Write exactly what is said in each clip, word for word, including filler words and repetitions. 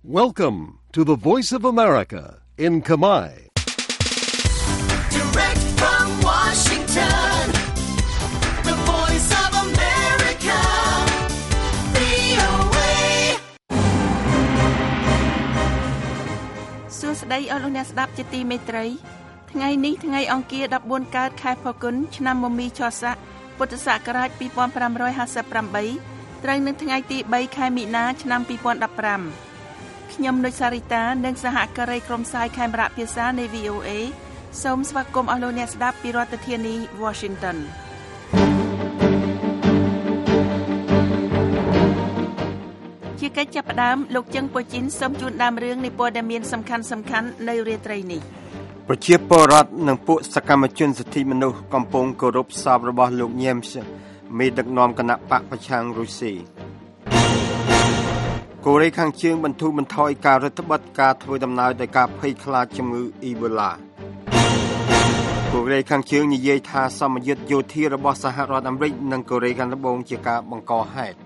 Welcome to the Voice of America in Khmer. Direct from Washington, the Voice of America, វី អូ เอសួស្តីអស់លោកអ្នកស្ដាប់ជាទីមេត្រីថ្ងៃនេះថ្ងៃអង្គារដប់បួនកើតខែផល្គុនឆ្នាំមមីឆស័កពុទ្ធសករាជពីរពាន់ប្រាំរយហាសិបប្រាំបីត្រូវនឹងថ្ងៃទីបីខែមិនិនាឆ្នាំពីរពាន់ដប់ប្រាំខ្ញុំនុចសារីតានិងសហការីក្រុមផ្សាយខេមរៈភាសានៃ វី អូ เอ សូមស្វាគមន៍អស់លោកអ្នកស្ដាប់ពីរដ្ឋធានី Washington ជាកិច្ចចាប់ផ្ដើមលោកជឹងពូជីនសូមជូនដើមរឿងនៃព័ត៌មានសំខាន់ៗនៅរាត្រីនេះប្រជាពលរដ្ឋនិងពួកសកម្មជនសិទ្ធិមនុស្សកំពុងគោរពសពរបស់លោកញៀមមេដឹកនាំគណៈបកប្រឆាំងរុស្ស៊ីកូរ៉េខាងជើងបន្ធូរបន្ថយការរដ្ឋបတ်ការធ្វើដំណើរដោយការភ័យខ្លាចជំងឺអ៊ីបូឡាកូរ៉េខាងជើងនិយាយថាសម្ពយុទ្ធយោធារបស់សហរដ្ឋអាមេរិកនិងកូរ៉េខាងត្បូងជាការបង្កហេតុ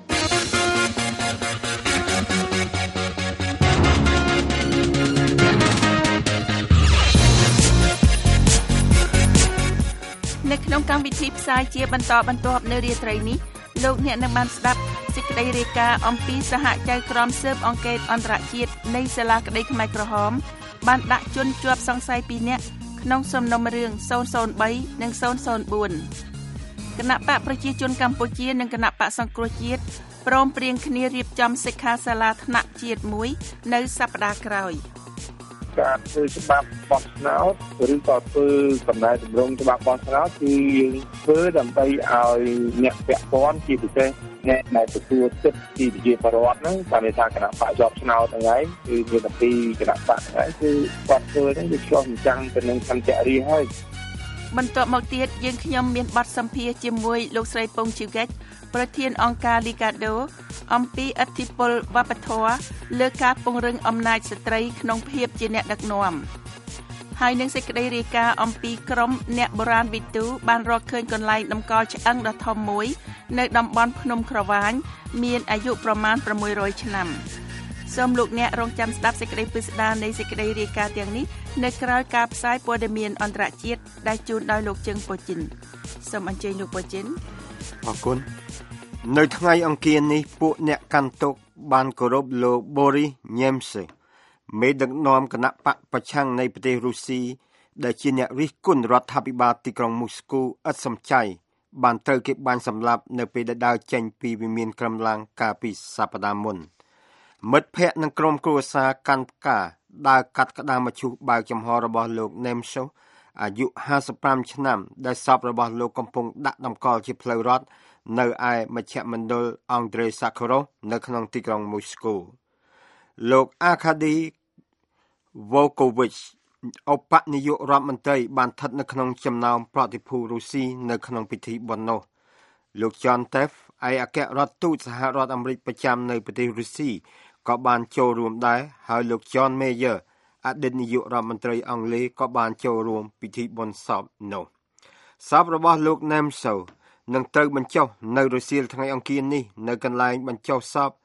នៅក្នុងកម្មវិធីផ្សាយជាបន្តបន្ទាប់នៅរាត្រីនេះលោកអ្នកនឹងបានស្ដាប់សេចក្តីរាយការណ៍អំពីសហចៅក្រមស៊ើបអង្កេតអន្តរជាតិនៃសាលាក្តីខ្មែរក្រហមបានដាក់ជនជាប់សង្ស័យពីរនាក់ក្នុងសំណុំរឿងศูนย์ศูนย์បីនិងศูนย์ศูนย์បួនគណៈបកប្រជាជនកម្ពុជានិងគណៈបកសង្គ្រោះជាតិព្រមព្រៀងគ្នារៀបចំសិក្ខាសាលាថ្នាក់ជាតិមួយនៅសប្តាហ៍ក្រោយការធ្វើច្បាប់បោះឆ្នោតឬក៏ធ្វើកំណែតម្រង់ច្បាប់បោះឆ្នោតគឺយើងធ្វើដើម្បីឲ្យអ្នកពាក់ព័ន្ធជាពិសេសអ្នកដែលទទួលសិទ្ធិពីប្រជាពលរដ្ឋហ្នឹងតាមន័យថាគណៈបកជាប់ឆ្នោតហ្នឹងហើយគឺមានតែពីគណៈបកហ្នឹងគឺគាត់ធ្វើហ្នឹងវាឆ្លោះបញ្ចាំងទៅនឹងសន្តិរិះហើយបន្ទាប់មកទៀតយើងខ្ញុំមានបទសម្ភាសន៍ជាមួយលោកស្រីពងជីវកិច្ចប្រធានអង្គការ Ligado អំពីឥទ្ធិពលវប្បធម៌លើការពង្រឹងអំណាចស្ត្រីក្នុងភាពជាអ្នកដឹកនាំហើយនឹងសេចក្តីរាយការណ៍អំពីក្រុមអ្នកបុរាណវិទូបានរកឃើញកន្លែងតម្កល់ឆ្អឹងដ៏ធំមួយនៅតំបន់ភ្នំក្រវាញមានអាយុប្រមាណប្រាំមួយរយឆ្នាំសូមលោកអ្នករងចាំស្ដាប់សេចក្តីពិស្ដារនៃសេចក្តីរាយការណ៍ទាំងនេះនៅក្រៅការផ្សាយព័ត៌មានអន្តរជាតិដែលជូនដោយលោកជឹងពូជីនសូមអញ្ជើញលោកពូជីនអរគុណនៅថ្ងៃអង្គារនេះពួកអ្នកកាន់ទុកបានគោរពលោក Boris Nemtsov មេដឹកនាំគណៈបកប្រឆាំងនៃប្រទេសរុស្ស៊ីដែលជាអ្នករិះគន់រដ្ឋាភិបាលទីក្រុងមូស្គូឥតសំចៃបានត្រូវគេបាញ់សម្លាប់នៅពេលដែលដើរចេញពីវិមានក្រំឡាំងកាលពីសប្តាហ៍មុនមិត្តភ័ក្តិនិងក្រុមគ្រួសារកាន់ផ្កាដើរកាត់ក្តាមមឈូសបើកចំហរបស់លោក Nemtsov អាយុห้าสิบห้าឆ្នាំដែលសពរបស់លោកកំពុងដាក់តម្កល់ជាផ្លូវរដ្ឋនៅឯមជ្ឈមណ្ឌលអង់ដ្រេសាខូរ៉ូនៅក្នុងទីក្រុងមូស្គូលោកអាខាឌីវ៉ូកូវិចឧបនាយករដ្ឋមន្ត្រីបានស្ថិតនៅក្នុងចំណោមប្រតិភូរុស្ស៊ីនៅក្នុងពិធីបុណ្យនោះលោក John Teff ឯកអគ្គរដ្ឋទូតសហរដ្ឋអាមេរិកប្រចាំនៅប្រទេសរុស្ស៊ីក៏បានចូលរួមដែរហើយលោក John Major អតីតនាយករដ្ឋមន្ត្រីអង់គ្លេសក៏បានចូលរួមពិធីបុណ្យសពនោះសពរបស់លោក Nemtsov នឹងត្រូវបញ្ចុះនៅរុស្ស៊ីថ្ងៃអង្គារនេះនៅកន្លែងបញ្ចុះសព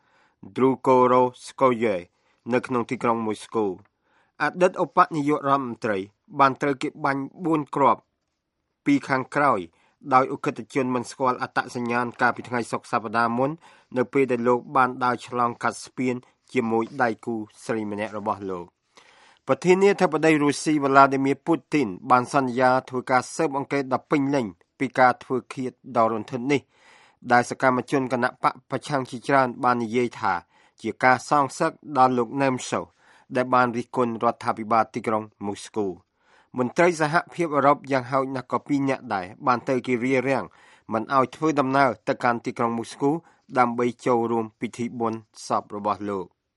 Drugorskaya នៅក្នុងទីក្រុងមូស្គូអតីតឧបនាយករដ្ឋមន្ត្រីបានត្រូវគេបាញ់បួនគ្រាប់ពីខាងក្រោយដោយអុក្រិតជនមិនស្គាល់អត្តសញ្ញាណកាលពីថ្ងៃសុក្រសប្តាហ៍មុននៅពេលដែលលោកបានដើរឆ្លងកាត់ស្ពានជាមួយដៃគូស្រីម្នាក់របស់លោកប្រធានាធិបតីរុស្ស៊ី Vladimir Putin បានសន្យាធ្វើការស៊ើបអង្កេតដល់ពេញលេញពីការធ្វើឃាតដ៏រន្ធត់នេះដែលសកម្មជនគណៈបកប្រឆាំងជាច្រើនបាននិយាយថាជាការសងសឹកដល់លោក Nemtsov ដែលបានរិះគន់រដ្ឋាភិបាលទីក្រុងមូស្គូមន្ត្រីសហភាពអឺរ៉ុបយ៉ាងហោចណាស់ក៏ពីរនាក់ដែរបានទៅគេរារាំងមិនឲ្យធ្វើដំណើរទៅកាន់ទីក្រុងមូស្គូដើម្បីចូលរួមពិធីបុណ្យសពរបស់លោក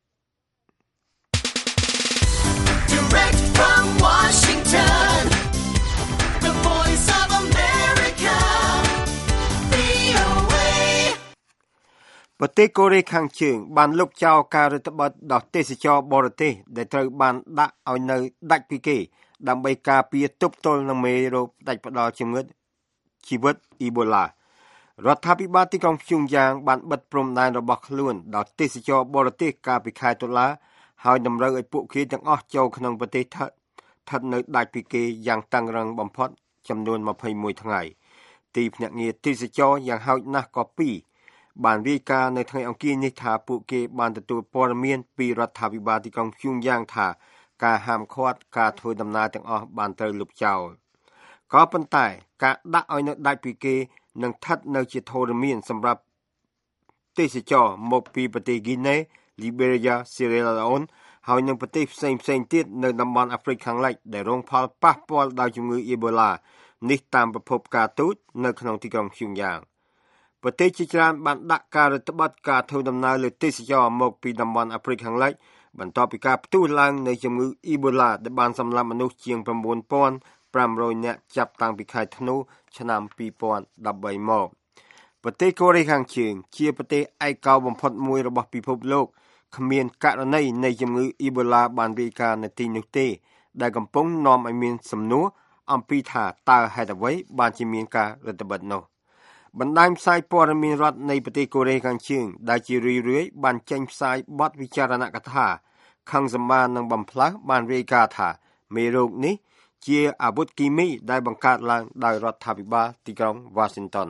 Direct from Washington, the Voice of America, វី អូ เอប្រទេសកូរ៉េខាងជើងបានលុបចោលការរដ្ឋបတ်ដល់ទេសចរបរទេសដែលត្រូវបានដាក់ឲ្យនៅដាច់ពីគេដើម្បីការពារទប់ទល់នឹងមេរោគផ្ដាច់ផ្ដាល់ជំងឺជីវិតអ៊ីបូឡារដ្ឋាភិបាលទីក្រុងព្យុងយ៉ាងបានបិទព្រំដែនរបស់ខ្លួនដល់ទេសចរបរទេសកាលពីខែតុលាហើយតម្រូវឲ្យពួកគេទាំងអស់ចូលក្នុងប្រទេសស្ថិតនៅដាច់ពីគេយ៉ាងតឹងរ៉ឹងបំផុតចំនួនยี่สิบเอ็ดថ្ងៃទីភ្នាក់ងារទេសចរយ៉ាងហោចណាស់ក៏ពីរបានរាយការណ៍នៅថ្ងៃអង្គារនេះថាពួកគេបានទទួលព័ត៌មានពីរដ្ឋាភិបាលទីក្រុងព្យុងយ៉ាងថាការហាមឃាត់ការធ្វើដំណើរទាំងអស់បានត្រូវលុបចោលក៏ប៉ុន្តែការដាក់ឲ្យនៅដាច់ពីគេនឹងស្ថិតនៅជាធរមានសម្រាប់ទេសចរមកពីប្រទេសហ្គីណេ Liberia, Sierra Leone ហើយនឹងប្រទេសផ្សេងផ្សេងទៀតនៅតំបន់អាហ្វ្រិកខាងលិចដែលរងផលប៉ះពាល់ដោយជំងឺអ៊ីបូឡានេះតាមប្រភពការទូតនៅក្នុងទីក្រុងព្យុងយ៉ាងប្រទេសជាច្រើនបានដាក់ការរដ្ឋបတ်ការធ្វើដំណើរលើទេសចរមកពីតំបន់អាហ្វ្រិកខាងលិចបន្ទាប់ពីការផ្ទុះឡើងនៃជំងឺអ៊ីបូឡាដែលបានសម្លាប់មនុស្សជាងnine thousand five hundredនាក់ចាប់តាំងពីខែធ្នូឆ្នាំtwenty thirteenមកប្រទេសកូរ៉េខាងជើងជាប្រទេសឯកោបំផុតមួយរបស់ពិភពលោកគ្មានករណីនៃជំងឺអ៊ីបូឡាបានរាយការណ៍នៅទីនោះទេដែលកំពុងនាំឲ្យមានសំណួរអំពីថាតើហេតុអ្វីបានជាមានការរដ្ឋបတ်នោះបណ្ដាញផ្សាយព័ត៌មានរដ្ឋនៃប្រទេសកូរ៉េខាងជើងដែលជារឿយៗបានចេញផ្សាយបទវិចារណកថាខឹងសម្បានឹងបំផ្លាស់បានរាយការណ៍ថាមេរោគនេះជាអាវុធគីមីដែលបង្កើតឡើងដោយរដ្ឋាភិបាលទីក្រុង Washington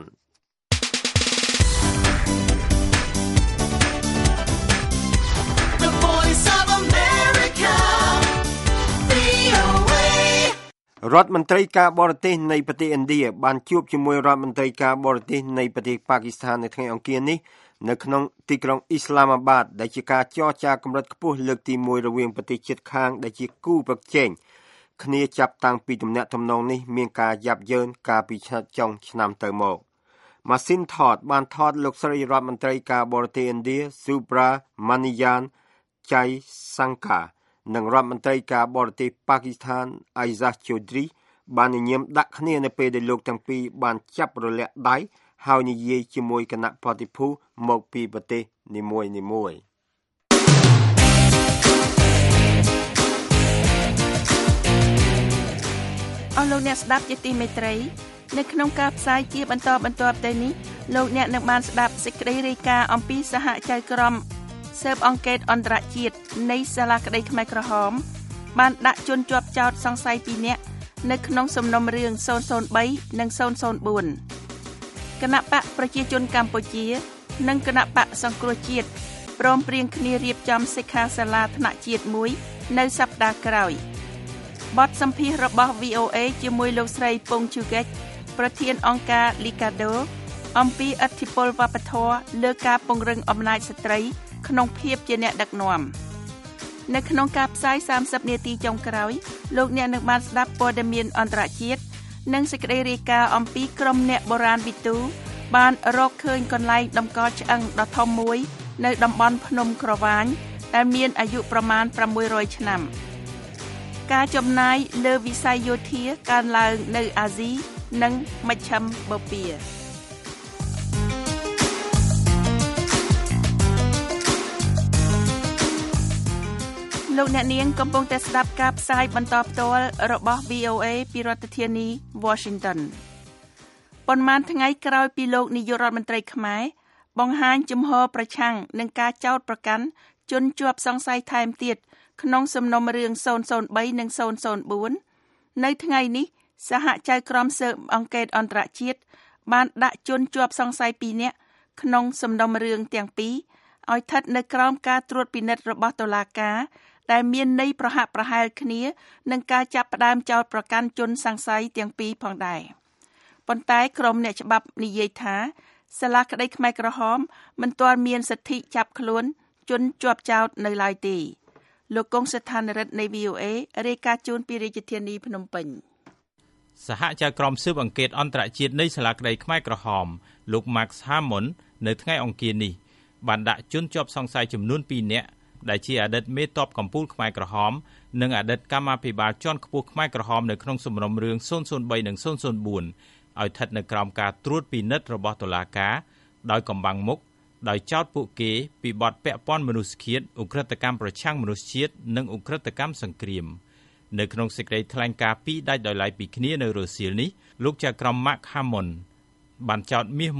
The Voice of America វី អូ เอរដ្ឋមន្ត្រីការបរទេសនៃប្រទេសឥណ្ឌាបានជួបជាមួយរដ្ឋមន្ត្រីការបរទេសនៃប្រទេសប៉ាគីស្ថាននៅថ្ងៃអង្គារនេះនៅក្នុងទីក្រុងអ៊ីស្លាមាបាតដែលជាការចរចាកម្រិតខ្ពស់លើកទីoneរវាងប្រទេសជិតខាងដែលជាគូប្រជែងគ្នាចាប់តាំងពីទំនាក់ទំនងនេះមានការយ៉ាប់យ៉ឺនកាលពីចុងឆ្នាំទៅមកម៉ាស៊ីនថតបានថតលោកស្រីរដ្ឋមន្ត្រីការបរទេសឥណ្ឌា Subramanian Jaishankar និងរដ្ឋមន្ត្រីការបរទេសប៉ាគីស្ថាន Aizaz Chaudhry បានញញឹមដាក់គ្នានៅពេលដែលលោកទាំងពីរបានចាប់រលាក់ដៃហើយនិយាយជាមួយគណៈប្រតិភូមកពីប្រទេសនីមួយៗអស់លោកអ្នកស្ដាប់ជាទីមេត្រីនៅក្នុងការផ្សាយជាបន្តបន្ទាប់ទៅនេះលោកអ្នកនឹងបានស្ដាប់សេចក្តីរាយការណ៍អំពីសហចៅក្រមស៊ើបអង្កេតអន្តរជាតិនៃសាលាក្តីខ្មែរក្រហមបានដាក់ជនជាប់ចោទសង្ស័យtwoនាក់នៅក្នុងសំណុំរឿងzero zero threeនិងzero zero fourគណៈបកប្រជាជនកម្ពុជានិងគណៈបកសង្គ្រោះជាតិព្រមព្រៀងគ្នារៀបចំសិក្ខាសាលាថ្នាក់ជាតិមួយនៅសប្តាហ៍ក្រោយបទសម្ភាសន៍របស់ វី អូ เอ ជាមួយលោកស្រីពងជូហ្គេចប្រធានអង្គការ Liga-do អំពីឥទ្ធិពលវប្បធម៌លើការពង្រឹងអំណាចស្ត្រីក្នុងភាពជាអ្នកដឹកនាំនៅក្នុងការផ្សាយthirtyនាទីចុងក្រោយលោកអ្នកនឹងបានស្ដាប់ព័ត៌មានអន្តរជាតិនិងសេចក្តីរាយការណ៍អំពីក្រុមអ្នកបុរាណវិទូបានរកឃើញកន្លែងតម្កល់ឆ្អឹងដ៏ធំមួយនៅតំបន់ភ្នំក្រវាញដែលមានអាយុប្រមាណsix hundredឆ្នាំការចំណាយលើវិស័យយោធាកើនឡើងនៅអាស៊ីនិងមជ្ឈិមបូព៌ាលោកអ្នកនាងកំពុងតែស្ដាប់ការផ្សាយបន្តផ្ទាល់របស់ វី អូ เอ ពីរដ្ឋធានី Washington ប៉ុន្មានថ្ងៃក្រោយពីលោកនាយករដ្ឋមន្ត្រីខ្មែរបង្ហាញជំហរប្រឆាំងនឹងការចោទប្រកាន់ជនជាប់សង្ស័យថែមទៀតក្នុងសំណុំរឿងzero zero threeនិងzero zero fourនៅថ្ងៃនេះសហចៅក្រមស៊ើបអង្កេតអន្តរជាតិបានដាក់ជនជាប់សង្ស័យtwoនាក់ក្នុងសំណុំរឿងទាំងពីរឲ្យស្ថិតនៅក្រោមការត្រួតពិនិត្យរបស់តុលាការដែលមានន័យប្រហាក់ប្រហែលគ្នានឹងការចាប់ផ្ដើមចោទប្រកាន់ជនសង្ស័យទាំងពីរផងដែរប៉ុន្តែក្រុមអ្នកច្បាប់និយាយថាសាលាក្តីខ្មែរក្រហមមិនទាន់មានសិទ្ធិចាប់ខ្លួនជនជាប់ចោទនៅឡើយទេលោកកុងស្ថានរិទ្ធនៃ វី អូ เอ រាយការណ៍ជូនពីរាជធានីភ្នំពេញសហចៅក្រមស៊ើបអង្កេតអន្តរជាតិនៃសាលាក្តីខ្មែរក្រហមលោក Max Hammond នៅថ្ងៃអង្គារនេះបានដាក់ជនជាប់សង្ស័យចំនួនtwoនាក់ដែលជាអតីតមេទ័ពកម្ពុជាខ្មែរក្រហមនិងអតីតកម្មាភិបាលជាន់ខ្ពស់ខ្មែរក្រហមនៅក្នុងសំណុំរឿងzero zero threeនិងzero zero fourឲ្យស្ថិតនៅក្រោមការត្រួតពិនិត្យរបស់តុលាការដោយកំបាំងមុខដោយចោទពួកគេពីបទពាក់ព័ន្ធមនុស្សឃាតឧក្រិដ្ឋកម្មប្រឆាំងមនុស្សជាតិនិងឧក្រិដ្ឋកម្មសង្គ្រាមនៅក្នុងសេចក្តីថ្លែងការណ៍ពីរដាច់ដោយឡែកពីគ្នានៅរសៀលនេះលោកចៅក្រម Mark Hammond បានចោទមាសមុត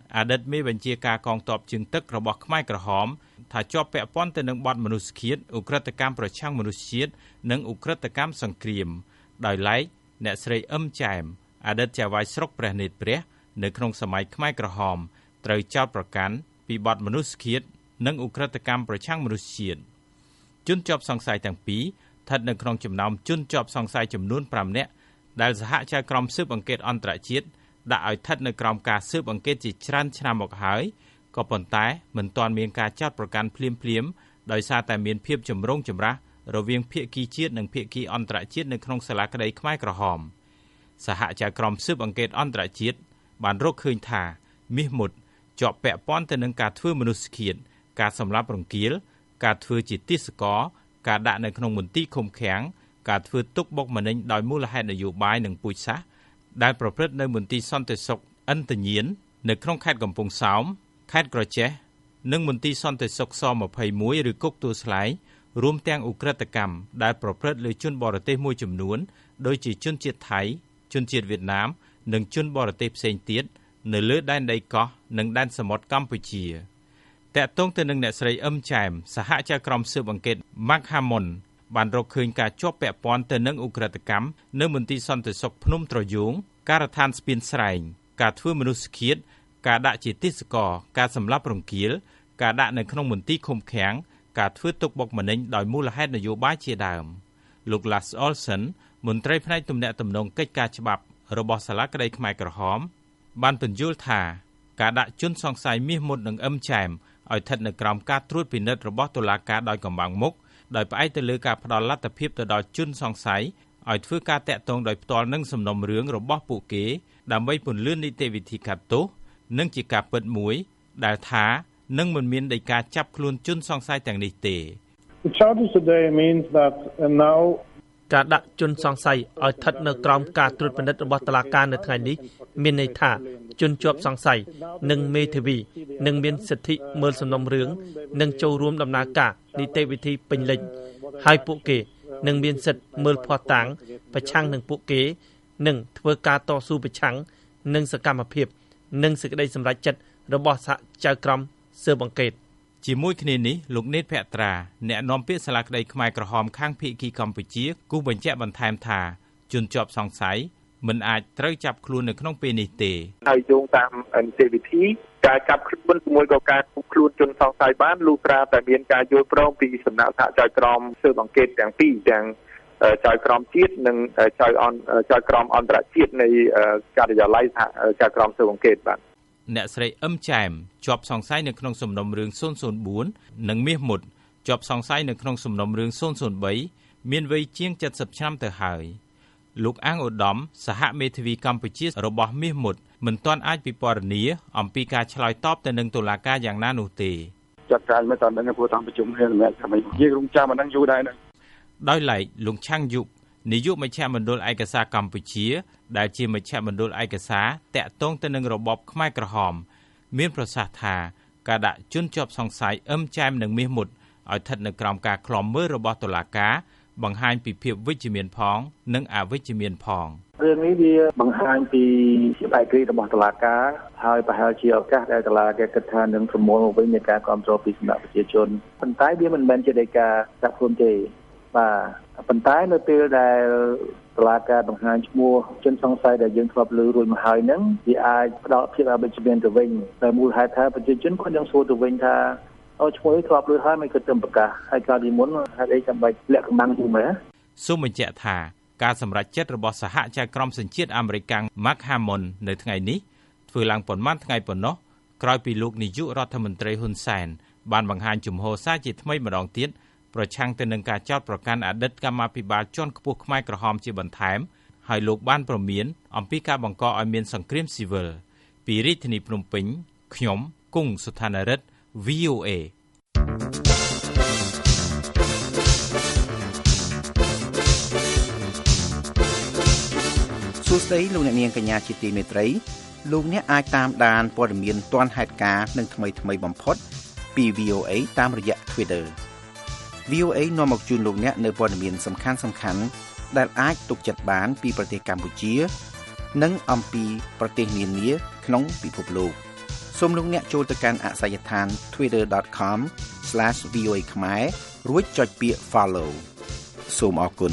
អតីតមេបញ្ជាការកងទ័ពជើងទឹករបស់ខ្មែរក្រហមថាជាប់ពាក់ព័ន្ធទៅនឹងបទមនុស្សឃាតឧក្រិដ្ឋកម្មប្រឆាំងមនុស្សជាតិនិងឧក្រិដ្ឋកម្មសង្គ្រាមដោយឡែកអ្នកស្រីអឹមចែមអតីតចៅហ្វាយស្រុកព្រះនេត្រព្រះនៅក្នុងសម័យខ្មែរក្រហមត្រូវចោទប្រកាន់ពីបទមនុស្សឃាតនិងឧក្រិដ្ឋកម្មប្រឆាំងមនុស្សជាតិជនជាប់សង្ស័យទាំងពីរស្ថិតនៅក្នុងចំណោមជនជាប់សង្ស័យចំនួនប្រាំនាក់ដែលសហចៅក្រមស៊ើបអង្កេតអន្តរជាតិដាក់ឲ្យស្ថិតនៅក្រោមការស៊ើបអង្កេតជាច្រើនឆ្នាំមកហើយក៏ប៉ុន្តែមិនទាន់មានការចោទប្រកាន់ភ្លាមៗដោយសារតែមានភាពចម្រូងចម្រាសរវាងភាគីជាតិនិងភាគីអន្តរជាតិនៅក្នុងសាលាក្តីខ្មែរក្រហមសហចៅក្រមស៊ើបអង្កេតអន្តរជាតិបានរកឃើញថាមាសមុតជាប់ពាក់ព័ន្ធទៅនឹងការធ្វើមនុស្សឃាតការសម្លាប់រង្គាលការធ្វើជាទាសករការដាក់នៅក្នុងមន្ទីរឃុំឃាំងការធ្វើទុកបុកម្នេញដោយមូលហេតុនយោបាយនិងពូជសាសន៍ដែលប្រព្រឹត្តនៅមន្ទីរសន្តិសុខអន្តញៀននៅក្នុងខេត្តកំពង់សោមខេត្តក្រចេះនិងមន្ទីរសន្តិសុខស-២១ឬគុកទួលស្លែងរួមទាំងឧក្រិដ្ឋកម្មដែលប្រព្រឹត្តលើជនបរទេសមួយចំនួនដូចជាជនជាតិថៃជនជាតិវៀតណាមនិងជនបរទេសផ្សេងទៀតនៅលើដែនដីកោះនិងដែនសមុទ្រកម្ពុជាតាក់ទងទៅនឹងអ្នកស្រីអឹមចែមសហចៅក្រមស៊ើបអង្កេត Mark Hammond បានរកឃើញការជាប់ពាក់ព័ន្ធទៅនឹងឧក្រិដ្ឋកម្មនៅមន្ទីរសន្តិសុខភ្នំត្រយងការដ្ឋានស្ពានស្រែងការធ្វើមនុស្សឃាតការដាក់ជាទាសករការសម្លាប់រង្គាលការដាក់នៅក្នុងមន្ទីរឃុំឃាំងការធ្វើទុកបុកម្នេញដោយមូលហេតុនយោបាយជាដើមលោក Lars Olsen មន្ត្រីផ្នែកទំនាក់ទំនងកិច្ចការច្បាប់របស់សាលាក្តីខ្មែរក្រហមបានពន្យល់ថាការដាក់ជនសង្ស័យមាសមុតនិងអឹមចែមឲ្យស្ថិតនៅក្រោមការត្រួតពិនិត្យរបស់តុលាការដោយកំបាំងមុខដោយផ្អែកទៅលើការផ្ដល់លទ្ធភាពទៅដល់ជនសង្ស័យឲ្យធ្វើការតាក់ទងដោយផ្ទាល់នឹងសំណុំរឿងរបស់ពួកគេដើម្បីពន្លឿននីតិវិធីកាត់ទោសនិងជាការពិតមួយដែលថានឹងមិនមានដីកាចាប់ខ្លួនជនសង្ស័យទាំងនេះទេ The charges today means that now ការដាក់ជនសង្ស័យឲ្យស្ថិតនៅក្រោមការត្រួតពិនិត្យរបស់តុលាការនៅថ្ងៃនេះមានន័យថាជនជាប់សង្ស័យនិងមេធាវីនឹងមានសិទ្ធិមើលសំណុំរឿងនិងចូលរួមដំណើរការនីតិវិធីពេញលេញហើយពួកគេនឹងមានសិទ្ធិមើលភស្តុតាងប្រឆាំងនឹងពួកគេនិងធ្វើការតស៊ូប្រឆាំងនឹងសកម្មភាពនិងសេចក្តីសម្រេចចិត្តរបស់សហចៅក្រមស៊ើបអង្កេតជាមួយគ្នានេះលោកនេតភក្ត្រាអ្នកនាំពាក្យសាលាក្តីខ្មែរក្រហមខាងភាគីកម្ពុជាគូបញ្ជាក់បន្ថែមថាជនជាប់សង្ស័យមិនអាចត្រូវចាប់ខ្លួននៅក្នុងពេលនេះទេហើយយោងតាមនីតិវិធីការចាប់ខ្លួនជាមួយក៏ការឃុំខ្លួនជនសង្ស័យបានលុះត្រាតែមានការយល់ព្រមពីសំណាក់សហចៅក្រមស៊ើបអង្កេតទាំងពីរទាំងចៅក្រមជាតិនិងចៅអន្តចៅក្រមអន្តរជាតិនៃការិយាល័យសហចៅក្រមស៊ើបអង្កេតបាទអ្នកស្រីអឹមចែមជាប់សង្ស័យនៅក្នុងសំណុំរឿងศูนย์ศูนย์បួននិងមាសមុតជាប់សង្ស័យនៅក្នុងសំណុំរឿងศูนย์ศูนย์បីមានវ័យជាងเจ็ดสิบឆ្នាំទៅហើយលោកអាងឧត្តមសហមេធាវីកម្ពុជារបស់មាសមុតមិនទាន់អាចពិពណ៌នាអំពីការឆ្លើយតបទៅនឹងតុលាការយ៉ាងណានោះទេចាត់ការមិនតាន់នឹងពួកតាមប្រជុំគ្នាសម្រាប់ថាយើងរងចាំមិនដឹងយូរដែរហ្នឹងដោយឡែកលោកឆាំងយុគនាយកមជ្ឈមណ្ឌលឯកសារកម្ពុជាដែលជាមជ្ឈមណ្ឌលឯកសារតាក់ទងទៅនឹងរបបខ្មែរក្រហមមានប្រសាសន៍ថាការដាក់ជនជាប់សង្ស័យអឹមចែមនិងមាសមុតឲ្យស្ថិតនៅក្រោមការឃ្លាំមើលរបស់តុលាការបង្ហាញពីភាពវិជ្ជមានផងនិងអវិជ្ជមានផងរឿងនេះវាបង្ហាញពីភាពឯករាជ្យរបស់តុលាការហើយប្រហែលជាឱកាសដែលតុលាការគិតថានឹងប្រមូលមកវិញនៃការគ្រប់គ្រងពីសំណាក់ប្រជាជនប៉ុន្តែវាមិនមែនជាដីកាចាប់ខ្លួនទេបាទប៉ុន្តែនៅពេលដែលតុលាការបង្ហាញឈ្មោះជនសង្ស័យដែលយើងធ្លាប់លើរួចមកហើយហ្នឹងវាអាចផ្ដល់ភាពអវិជ្ជមានទៅវិញតែមូលហេតុថាប្រជាជនគាត់នឹងសួរទៅវិញថាអូឈ្មោះនេះធ្លាប់លើហើយមិនគិតទៅប្រកាសហើយកាលពីមុនហេតុអីចាំបាច់លាក់កំបាំងយូរមែនសូមបញ្ជាក់ថាការសម្រេចចិត្តរបស់សហចៅក្រមសញ្ជាតិអាមេរិក Mark Hammond នៅថ្ងៃនេះធ្វើឡើងប៉ុន្មានថ្ងៃប៉ុណ្ណោះក្រោយពីលោកនាយករដ្ឋមន្ត្រីហ៊ុនសែនបានបង្ហាញជំហរសារជាថ្មីម្ដងទៀតប្រឆាំងទៅនឹងការចោទប្រកាន់អតីតកម្មាភិបាលជាន់ខ្ពស់ខ្មែរក្រហមជាបន្ថែមហើយលោកបានប្រមានអំពីការបង្កឲ្យមានសង្គ្រាមស៊ីវិលពីរាជធានីភ្នំពេញខ្ញុំគង់សុថានរិទ្ធ វី អូ អេសួស្តីលោកអ្នកនាងកញ្ញាជាទីមេត្រីលោកអ្នកអាចតាមដានព័ត៌មានទាន់ហេតុការណ៍និងថ្មីៗបំផុតពី វី អូ អេ តាមរយៈ Twitterវី អូ អេ នាំមកជូនលោកអ្នកនៅព័ត៌មានសំខាន់ៗដែលអាចទុកចិត្តបានពីប្រទេសកម្ពុជានិងអំពីប្រទេសនានាក្នុងពិភពលោកសូមលោកអ្នកចូលទៅកាន់អាសយដ្ឋាន twitter dot com slash v o a ខ្មែររួចចុចពាក្យ follow សូមអរគុណ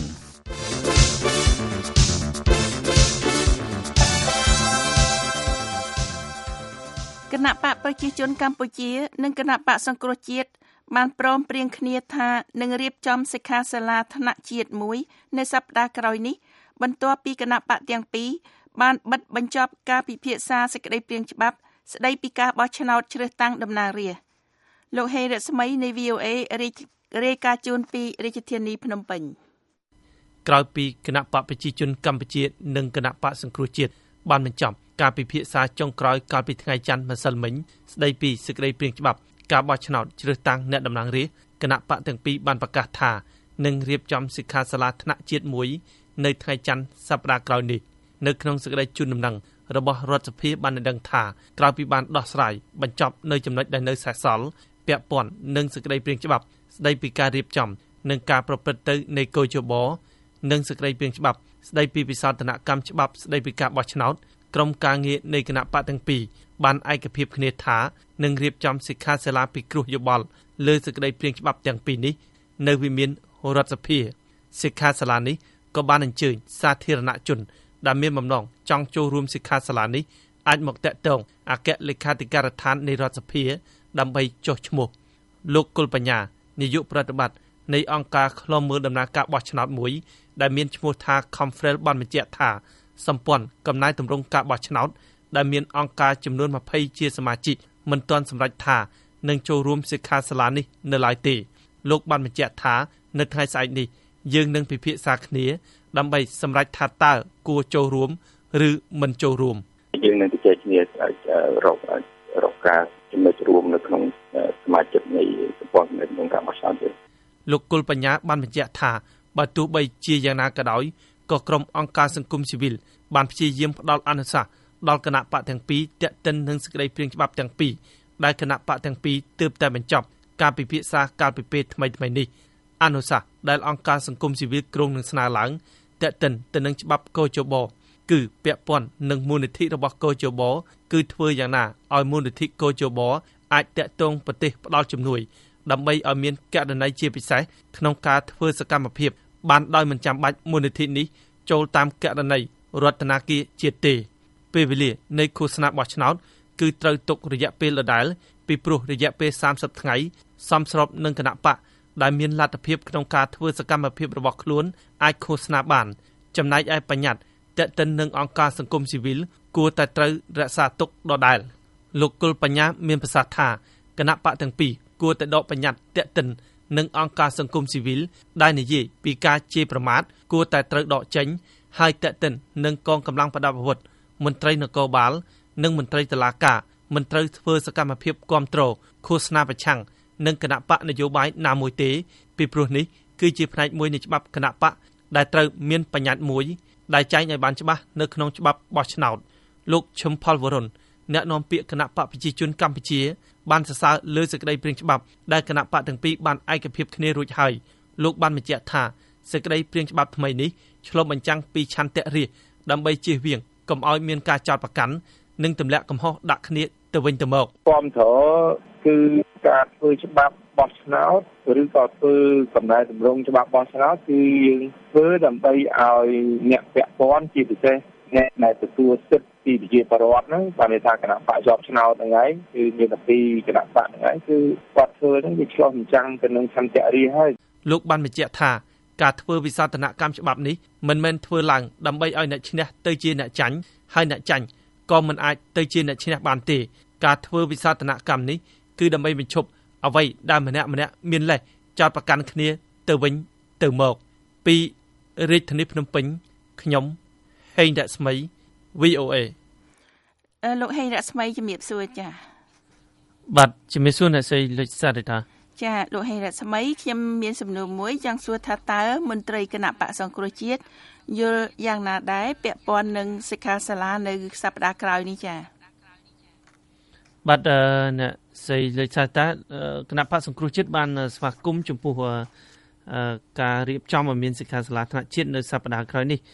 គណៈបកប្រជាជនកម្ពុជានិងគណៈបកសង្គ្រោះជាតិបានព្រមព្រៀងគ្នាថានឹងរៀបចំសិក្ខាសាលាថ្នាក់ជាតិមួយនៅសប្តាហ៍ក្រោយនេះបន្ទាប់ពីគណៈបកទាំងពីរបានបិទបញ្ចប់ការពិភាក្សាសេចក្តីព្រាងច្បាប់ស្តីពីការបោះឆ្នោតជ្រើសតាំងតំណាងរាស្ត្រលោកហេរស្មីនៃ វី អូ អេ រាយការណ៍ជូនពីរាជធានីភ្នំពេញក្រោយពីគណៈបកប្រជាជនកម្ពុជានិងគណៈបកសង្គ្រោះជាតិបានបញ្ចប់ការពិភាក្សាចុងក្រោយកាលពីថ្ងៃច័ន្ទម្សិលមិញស្តីពីសេចក្តីព្រាងច្បាប់ការបោះឆ្នោតជ្រើសតាំងអ្នកតំណាងរាស្ត្រគណៈបកទាំងពីរបានប្រកាសថានឹងរៀបចំសិក្ខាសាលាថ្នាក់ជាតិមួយនៅថ្ងៃច័ន្ទសប្តាហ៍ក្រោយនេះនៅក្នុងសេចក្តីជូនដំណឹងរបស់រដ្ឋសភាបានដឹងថាក្រោយពីបានដោះស្រាយបញ្ចប់នៅចំណុចដែលនៅសេសសល់ពាក់ព័ន្ធនឹងសេចក្តីព្រាងច្បាប់ស្តីពីការរៀបចំនិងការប្រព្រឹត្តទៅនៃកោជបនិងសេចក្តីព្រាងច្បាប់ស្តីពីវិសោធនកម្មច្បាប់ស្តីពីការបោះឆ្នោតក្រុមការងារនៃគណៈបកទាំងពីរបានឯកភាពគ្នាថានឹងរៀបចំសិក្ខាសាលាពិគ្រោះយោបល់លើសេចក្តីព្រាងច្បាប់ទាំងពីរនេះនៅវិមានរដ្ឋសភាសិក្ខាសាលានេះក៏បានអញ្ជើញសាធារណជនដែលមានបំណងចង់ចូលរួមសិក្ខាសាលានេះអាចមកតាក់ទងអគ្គលេខាធិការដ្ឋាននៃរដ្ឋសភាដើម្បីចុះឈ្មោះលោកគុលបញ្ញានាយកប្រតិបត្តិនៃអង្គការឃ្លាំមើលដំណើរការបោះឆ្នោតមួយដែលមានឈ្មោះថា Confrel បានបញ្ជាក់ថាសម្ព័ន្ធកំណែតម្រង់ការបោះឆ្នោតដែលមានអង្គការចំនួនยี่สิบជាសមាជិកមិនទាន់សម្រេចថានឹងចូលរួមសិក្ខាសាលានេះនៅឡើយទេលោកបានបញ្ជាក់ថានៅថ្ងៃស្អែកនេះយើងនឹងពិភាក្សាគ្នាដើម្បីសម្រេចថាតើគួរចូលរួមឬមិនចូលរួមយើងនឹងជជែកគ្នារករកការចំណុចរួមនៅក្នុងសមាជិកនៃសម្ព័ន្ធនៃក្នុងការបោះឆ្នោតលោកគុលបញ្ញាបានបញ្ជាក់ថាបើទោះបីជាយ៉ាងណាក៏ដោយក៏ក្រុមអង្គការសង្គមស៊ីវិលបានព្យាយាមផ្ដល់អនុសាសន៍ដល់គណៈបកទាំងពីរទាក់ទិននឹងសេចក្តីព្រាងច្បាប់ទាំងពីរដែលគណៈបកទាំងពីរទើបតែបញ្ចប់ការពិភាក្សាកាលពីពេលថ្មីៗនេះអនុសាសន៍ដែលអង្គការសង្គមស៊ីវិលក្រុងនឹងស្នើឡើងទាក់ទិនទៅនឹងច្បាប់កោជបគឺពាក់ព័ន្ធនឹងមូលនិធិរបស់កោជបគឺធ្វើយ៉ាងណាឲ្យមូលនិធិកោជបអាចតាក់ទងប្រទេសផ្ដល់ជំនួយដើម្បីឲ្យមានករណីជាពិសេសក្នុងការធ្វើសកម្មភាពបានដោយមិនចាំបាច់មូលនិធិនេះចូលតាមករណីរដ្ឋាភិបាលជាតិទេពេលវេលានៃឃោសនាបោះឆ្នោតគឺត្រូវទុករយៈពេលដដែលពីព្រោះរយៈពេលសាមសិបថ្ងៃសមស្របនឹងគណៈបកដែលមានលទ្ធភាពក្នុងការធ្វើសកម្មភាពរបស់ខ្លួនអាចឃោសនាបានចំណែកឯបញ្ញត្តិទាក់ទិននឹងអង្គការសង្គមស៊ីវិលគួរតែត្រូវរក្សាទុកដដែលលោកគុលបញ្ញាមានប្រសាសន៍ថាគណៈបកទាំងពីរគួរតែដកបញ្ញត្តិទាក់ទិននឹងអង្គការសង្គមស៊ីវិលដែលនិយាយពីការជេរប្រមាថគួរតែត្រូវដកចេញហើយទាក់ទិននឹងកងកម្លាំងប្រដាប់អាវុធមន្ត្រីនគរបាលនិងមន្ត្រីតុលាការមិនត្រូវធ្វើសកម្មភាពគ្រប់គ្រងឃោសនាប្រឆាំងនឹងគណៈបកនយោបាយណាមួយទេពីព្រោះនេះគឺជាផ្នែកមួយនៃច្បាប់គណៈបកដែលត្រូវមានបញ្ញត្តិមួយដែលចែងឲ្យបានច្បាស់នៅក្នុងច្បាប់បោះឆ្នោតលោកឈឹមផលវរុនអ្នកនាំពាក្យគណៈបកប្រជាជនកម្ពុជាបានសរសើរលើសេចក្តីព្រាងច្បាប់ដែលគណៈបកទាំងពីរបានឯកភាពគ្នារួចហើយលោកបានបញ្ជាក់ថាសេចក្តីព្រាងច្បាប់ថ្មីនេះឆ្លុះបញ្ចាំងពីឆន្ទៈរាស្ត្រដើម្បីជៀសវាងកុំឲ្យមានការចោទប្រកាន់និងទម្លាក់កំហុសដាក់គ្នាទៅវិញទៅមកគាំទ្រគឺការធ្វើច្បាប់បោះឆ្នោតឬក៏ធ្វើកំណែតម្រង់ច្បាប់បោះឆ្នោតគឺយើងធ្វើដើម្បីឲ្យអ្នកពាក់ព័ន្ធជាពិសេសអ្នកដែលទទួលសិទ្ធិពីប្រជាពលរដ្ឋហ្នឹងបានន័យថាគណៈបកជាប់ឆ្នោតហ្នឹងហើយគឺមានតែពីគណៈបកហ្នឹងហើយគឺគាត់ធ្វើហ្នឹងវាឆ្លោះបញ្ចាំងទៅនឹងឆន្ទៈរាស្ត្រហើយលោកបានបញ្ជាក់ថាការធ្វើវិសោធនកម្មច្បាប់នេះមិនមែនធ្វើឡើងដើម្បីឲ្យអ្នកឈ្នះទៅជាអ្នកចាញ់ហើយអ្នកចាញ់ក៏មិនអាចទៅជាអ្នកឈ្នះបានទេការធ្វើវិសោធនកម្មនេះគឺដើម្បីបញ្ឈប់អ្វីដែលម្នាក់ម្នាក់មានលេសចោទប្រកាន់គ្នាទៅវិញទៅមកពីរាជធានីភ្នំពេញខ្ញុំហេងរស្មី វី អូ អេអឺលោកហេងរស្មីជំរាបសួរចា៎បាទជំរាបសួរអ្នកស្រីលុចសាទិតាចាលោកហេងរស្មីខ្ញុំមានសំណួរមួយចង់សួរថាតើមន្ត្រីគណៈបកសង្គ្រោះជាតិយល់យ៉ាងណាដែរពាក់ព័ន្ធនឹងសិក្ខាសាលានៅសប្តាហ៍ក្រោយនេះចាបាទអ្នកស្រីលុចសាទិតាគណៈបកសង្គ្រោះជាតិបានស្វាគមន៍ចំពោះការរៀបចំឲ្យមានសិក្ខាសាលាថ្នាក់ជាតិនៅសប្តាហ៍ក្រោយនេះ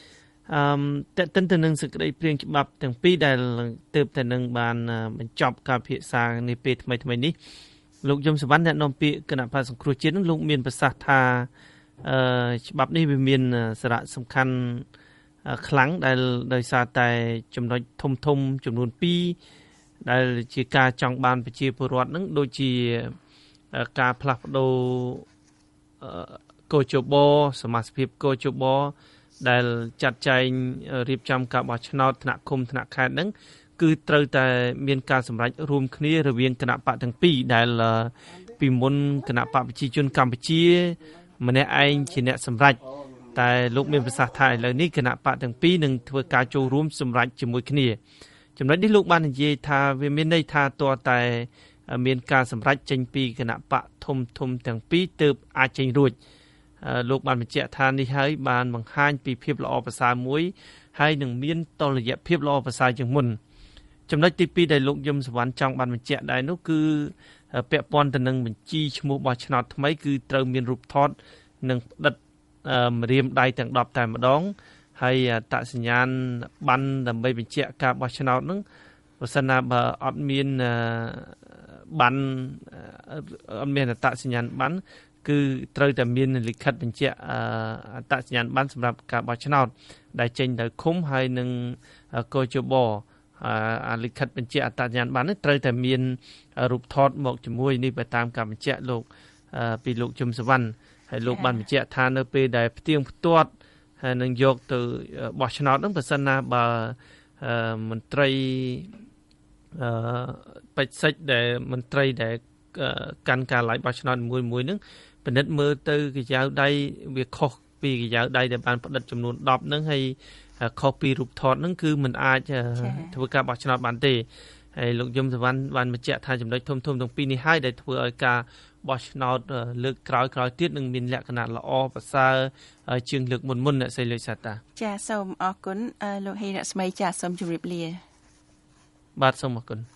អឺតើតើទៅនឹងសេចក្តីព្រាងច្បាប់ទាំងពីរដែលទើបតែនឹងបានបញ្ចប់ការពិភាក្សានេះពេលថ្មីៗនេះលោកយមសវណ្ណអ្នកនាំពាក្យគណៈបក្សសង្គ្រោះជាតិនឹងលោកមានប្រសាសន៍ថាអឺច្បាប់នេះវាមានសារៈសំខាន់ខ្លាំងដែលដោយសារតែចំណុចធំធំចំនួនពីរដែលជាការចង់បានប្រជាពលរដ្ឋនឹងដូចជាការផ្លាស់ប្ដូរកោជបសមាជិកកោជបដែលចាត់ចែងរៀបចំការបោះឆ្នោតថ្នាក់ឃុំថ្នាក់ខេត្តហ្នឹងគឺត្រូវតែមានការសម្រេចរួមគ្នារវាងគណៈបកទាំងពីរដែលពីមុនគណៈបកប្រជាជនកម្ពុជាម្នាក់ឯងជាអ្នកសម្រេចតែលោកមានប្រសាសន៍ថាឥឡូវនេះគណៈបកទាំងពីរនឹងធ្វើការចូលរួមសម្រេចជាមួយគ្នាចំណុចនេះលោកបាននិយាយថាវាមានន័យថាតើតែមានការសម្រេចចេញពីគណៈបកធំធំទាំងពីរទើបអាចចេញរួចលោកបានបញ្ជាក់ថានេះហើយបានបង្ហាញពីភាពល្អប្រសើរមួយហើយនឹងមានតុល្យភាពល្អប្រសើរជាងមុនចំណុចទីពីរដែលលោកយមសវណ្ណចង់បានបញ្ជាក់ដែរនោះគឺពាក់ព័ន្ធទៅនឹងបញ្ជីឈ្មោះបោះឆ្នោតថ្មីគឺត្រូវមានរូបថតនិងផ្ដិតម្រាមដៃទាំងដប់តែម្ដងហើយអត្តសញ្ញាណប័ណ្ណដើម្បីបញ្ជាក់ការបោះឆ្នោតហ្នឹងបើសិនណាបើអត់មានប័ណ្ណអត់មានអត្តសញ្ញាណប័ណ្ណគឺត្រូវតែមានលិខិតបញ្ជាក់អត្តសញ្ញាណប័ណ្ណសម្រាប់ការបោះឆ្នោតដែលចេញដោយឃុំហើយនឹងកោជបអាលិខិតបញ្ជាក់អត្តសញ្ញាណប័ណ្ណនេះត្រូវតែមានរូបថតមកជាមួយនេះបើតាមការបញ្ជាក់លោកពីលោកជុំសវណ្ណហើយលោកបានបញ្ជាក់ថានៅពេលដែលផ្ទៀងផ្ទាត់ហើយនឹងយកទៅបោះឆ្នោតហ្នឹងបើសិនណាបើមន្ត្រីអឺបច្ចេកដែលមន្ត្រីដែលកាន់ការឡាយបោះឆ្នោតមួយមួយហ្នឹងពិនិត្យមើលទៅកាយៅដៃវាខុសពីកាយៅដៃដែលបានផ្ដិតចំនួនដប់ហ្នឹងហើយខុសពីរូបថតហ្នឹងគឺมันអាចធ្វើការបោះឆ្នោតបានទេហើយលោកយមសវណ្ណបានបញ្ជាក់ថាចំណុចធំធំទាំងពីរនេះហើយដែលធ្វើឲ្យការបោះឆ្នោតលើកក្រោយក្រោយទៀតនឹងមានលក្ខណៈល្អប្រសើរជាងលើកមុនមុនអ្នកស្រីលុយសាតាចាសូមអរគុណលោកហេរស្មីចាសូមជម្រាបលាបាទសូមអរគុណ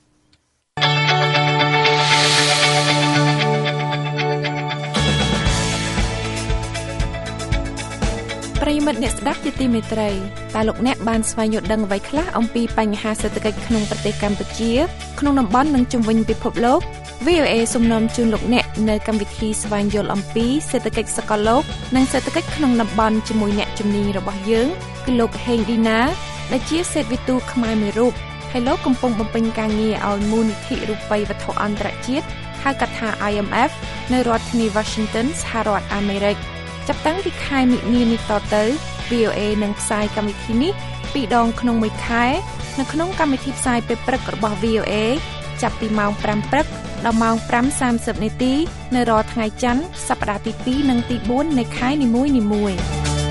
ប្រិយមិត្តអ្នកស្ដាប់ជាទីមេត្រីតើលោកអ្នកបានស្វែងយល់ដឹងអ្វីខ្លះអំពីបញ្ហាសេដ្ឋកិច្ចក្នុងប្រទេសកម្ពុជាក្នុងតំបន់និងជុំវិញពិភពលោក វី អូ អេ សូមនាំជូនលោកអ្នកនៅកម្មវិធីស្វែងយល់អំពីសេដ្ឋកិច្ចសកលលោកនិងសេដ្ឋកិច្ចក្នុងតំបន់ជាមួយអ្នកជំនាញរបស់យើងគឺលោកហេងឌីណាដែលជាសេដ្ឋវិទូខ្មែរមួយរូបហើយលោកកំពុងបំពេញការងារឲ្យមូលនិធិរូបិយវត្ថុអន្តរជាតិហៅកាត់ថា I M F នៅរដ្ឋធានី Washington សហរដ្ឋអាមេរិកចាប់តាំងពីខែមិនិនានេះតទៅ វី អូ អេ នឹងផ្សាយកម្មវិធីនេះពីរដងក្នុងមួយខែនៅក្នុងកម្មវិធីផ្សាយពេលព្រឹករបស់ វី អូ អេ ចាប់ពីម៉ោងប្រាំព្រឹកដល់ម៉ោងប្រាំសាមសិបនាទីនៅរាល់ថ្ងៃច័ន្ទសប្តាហ៍ទីពីរនិងទីបួននៃខែនីមួយៗ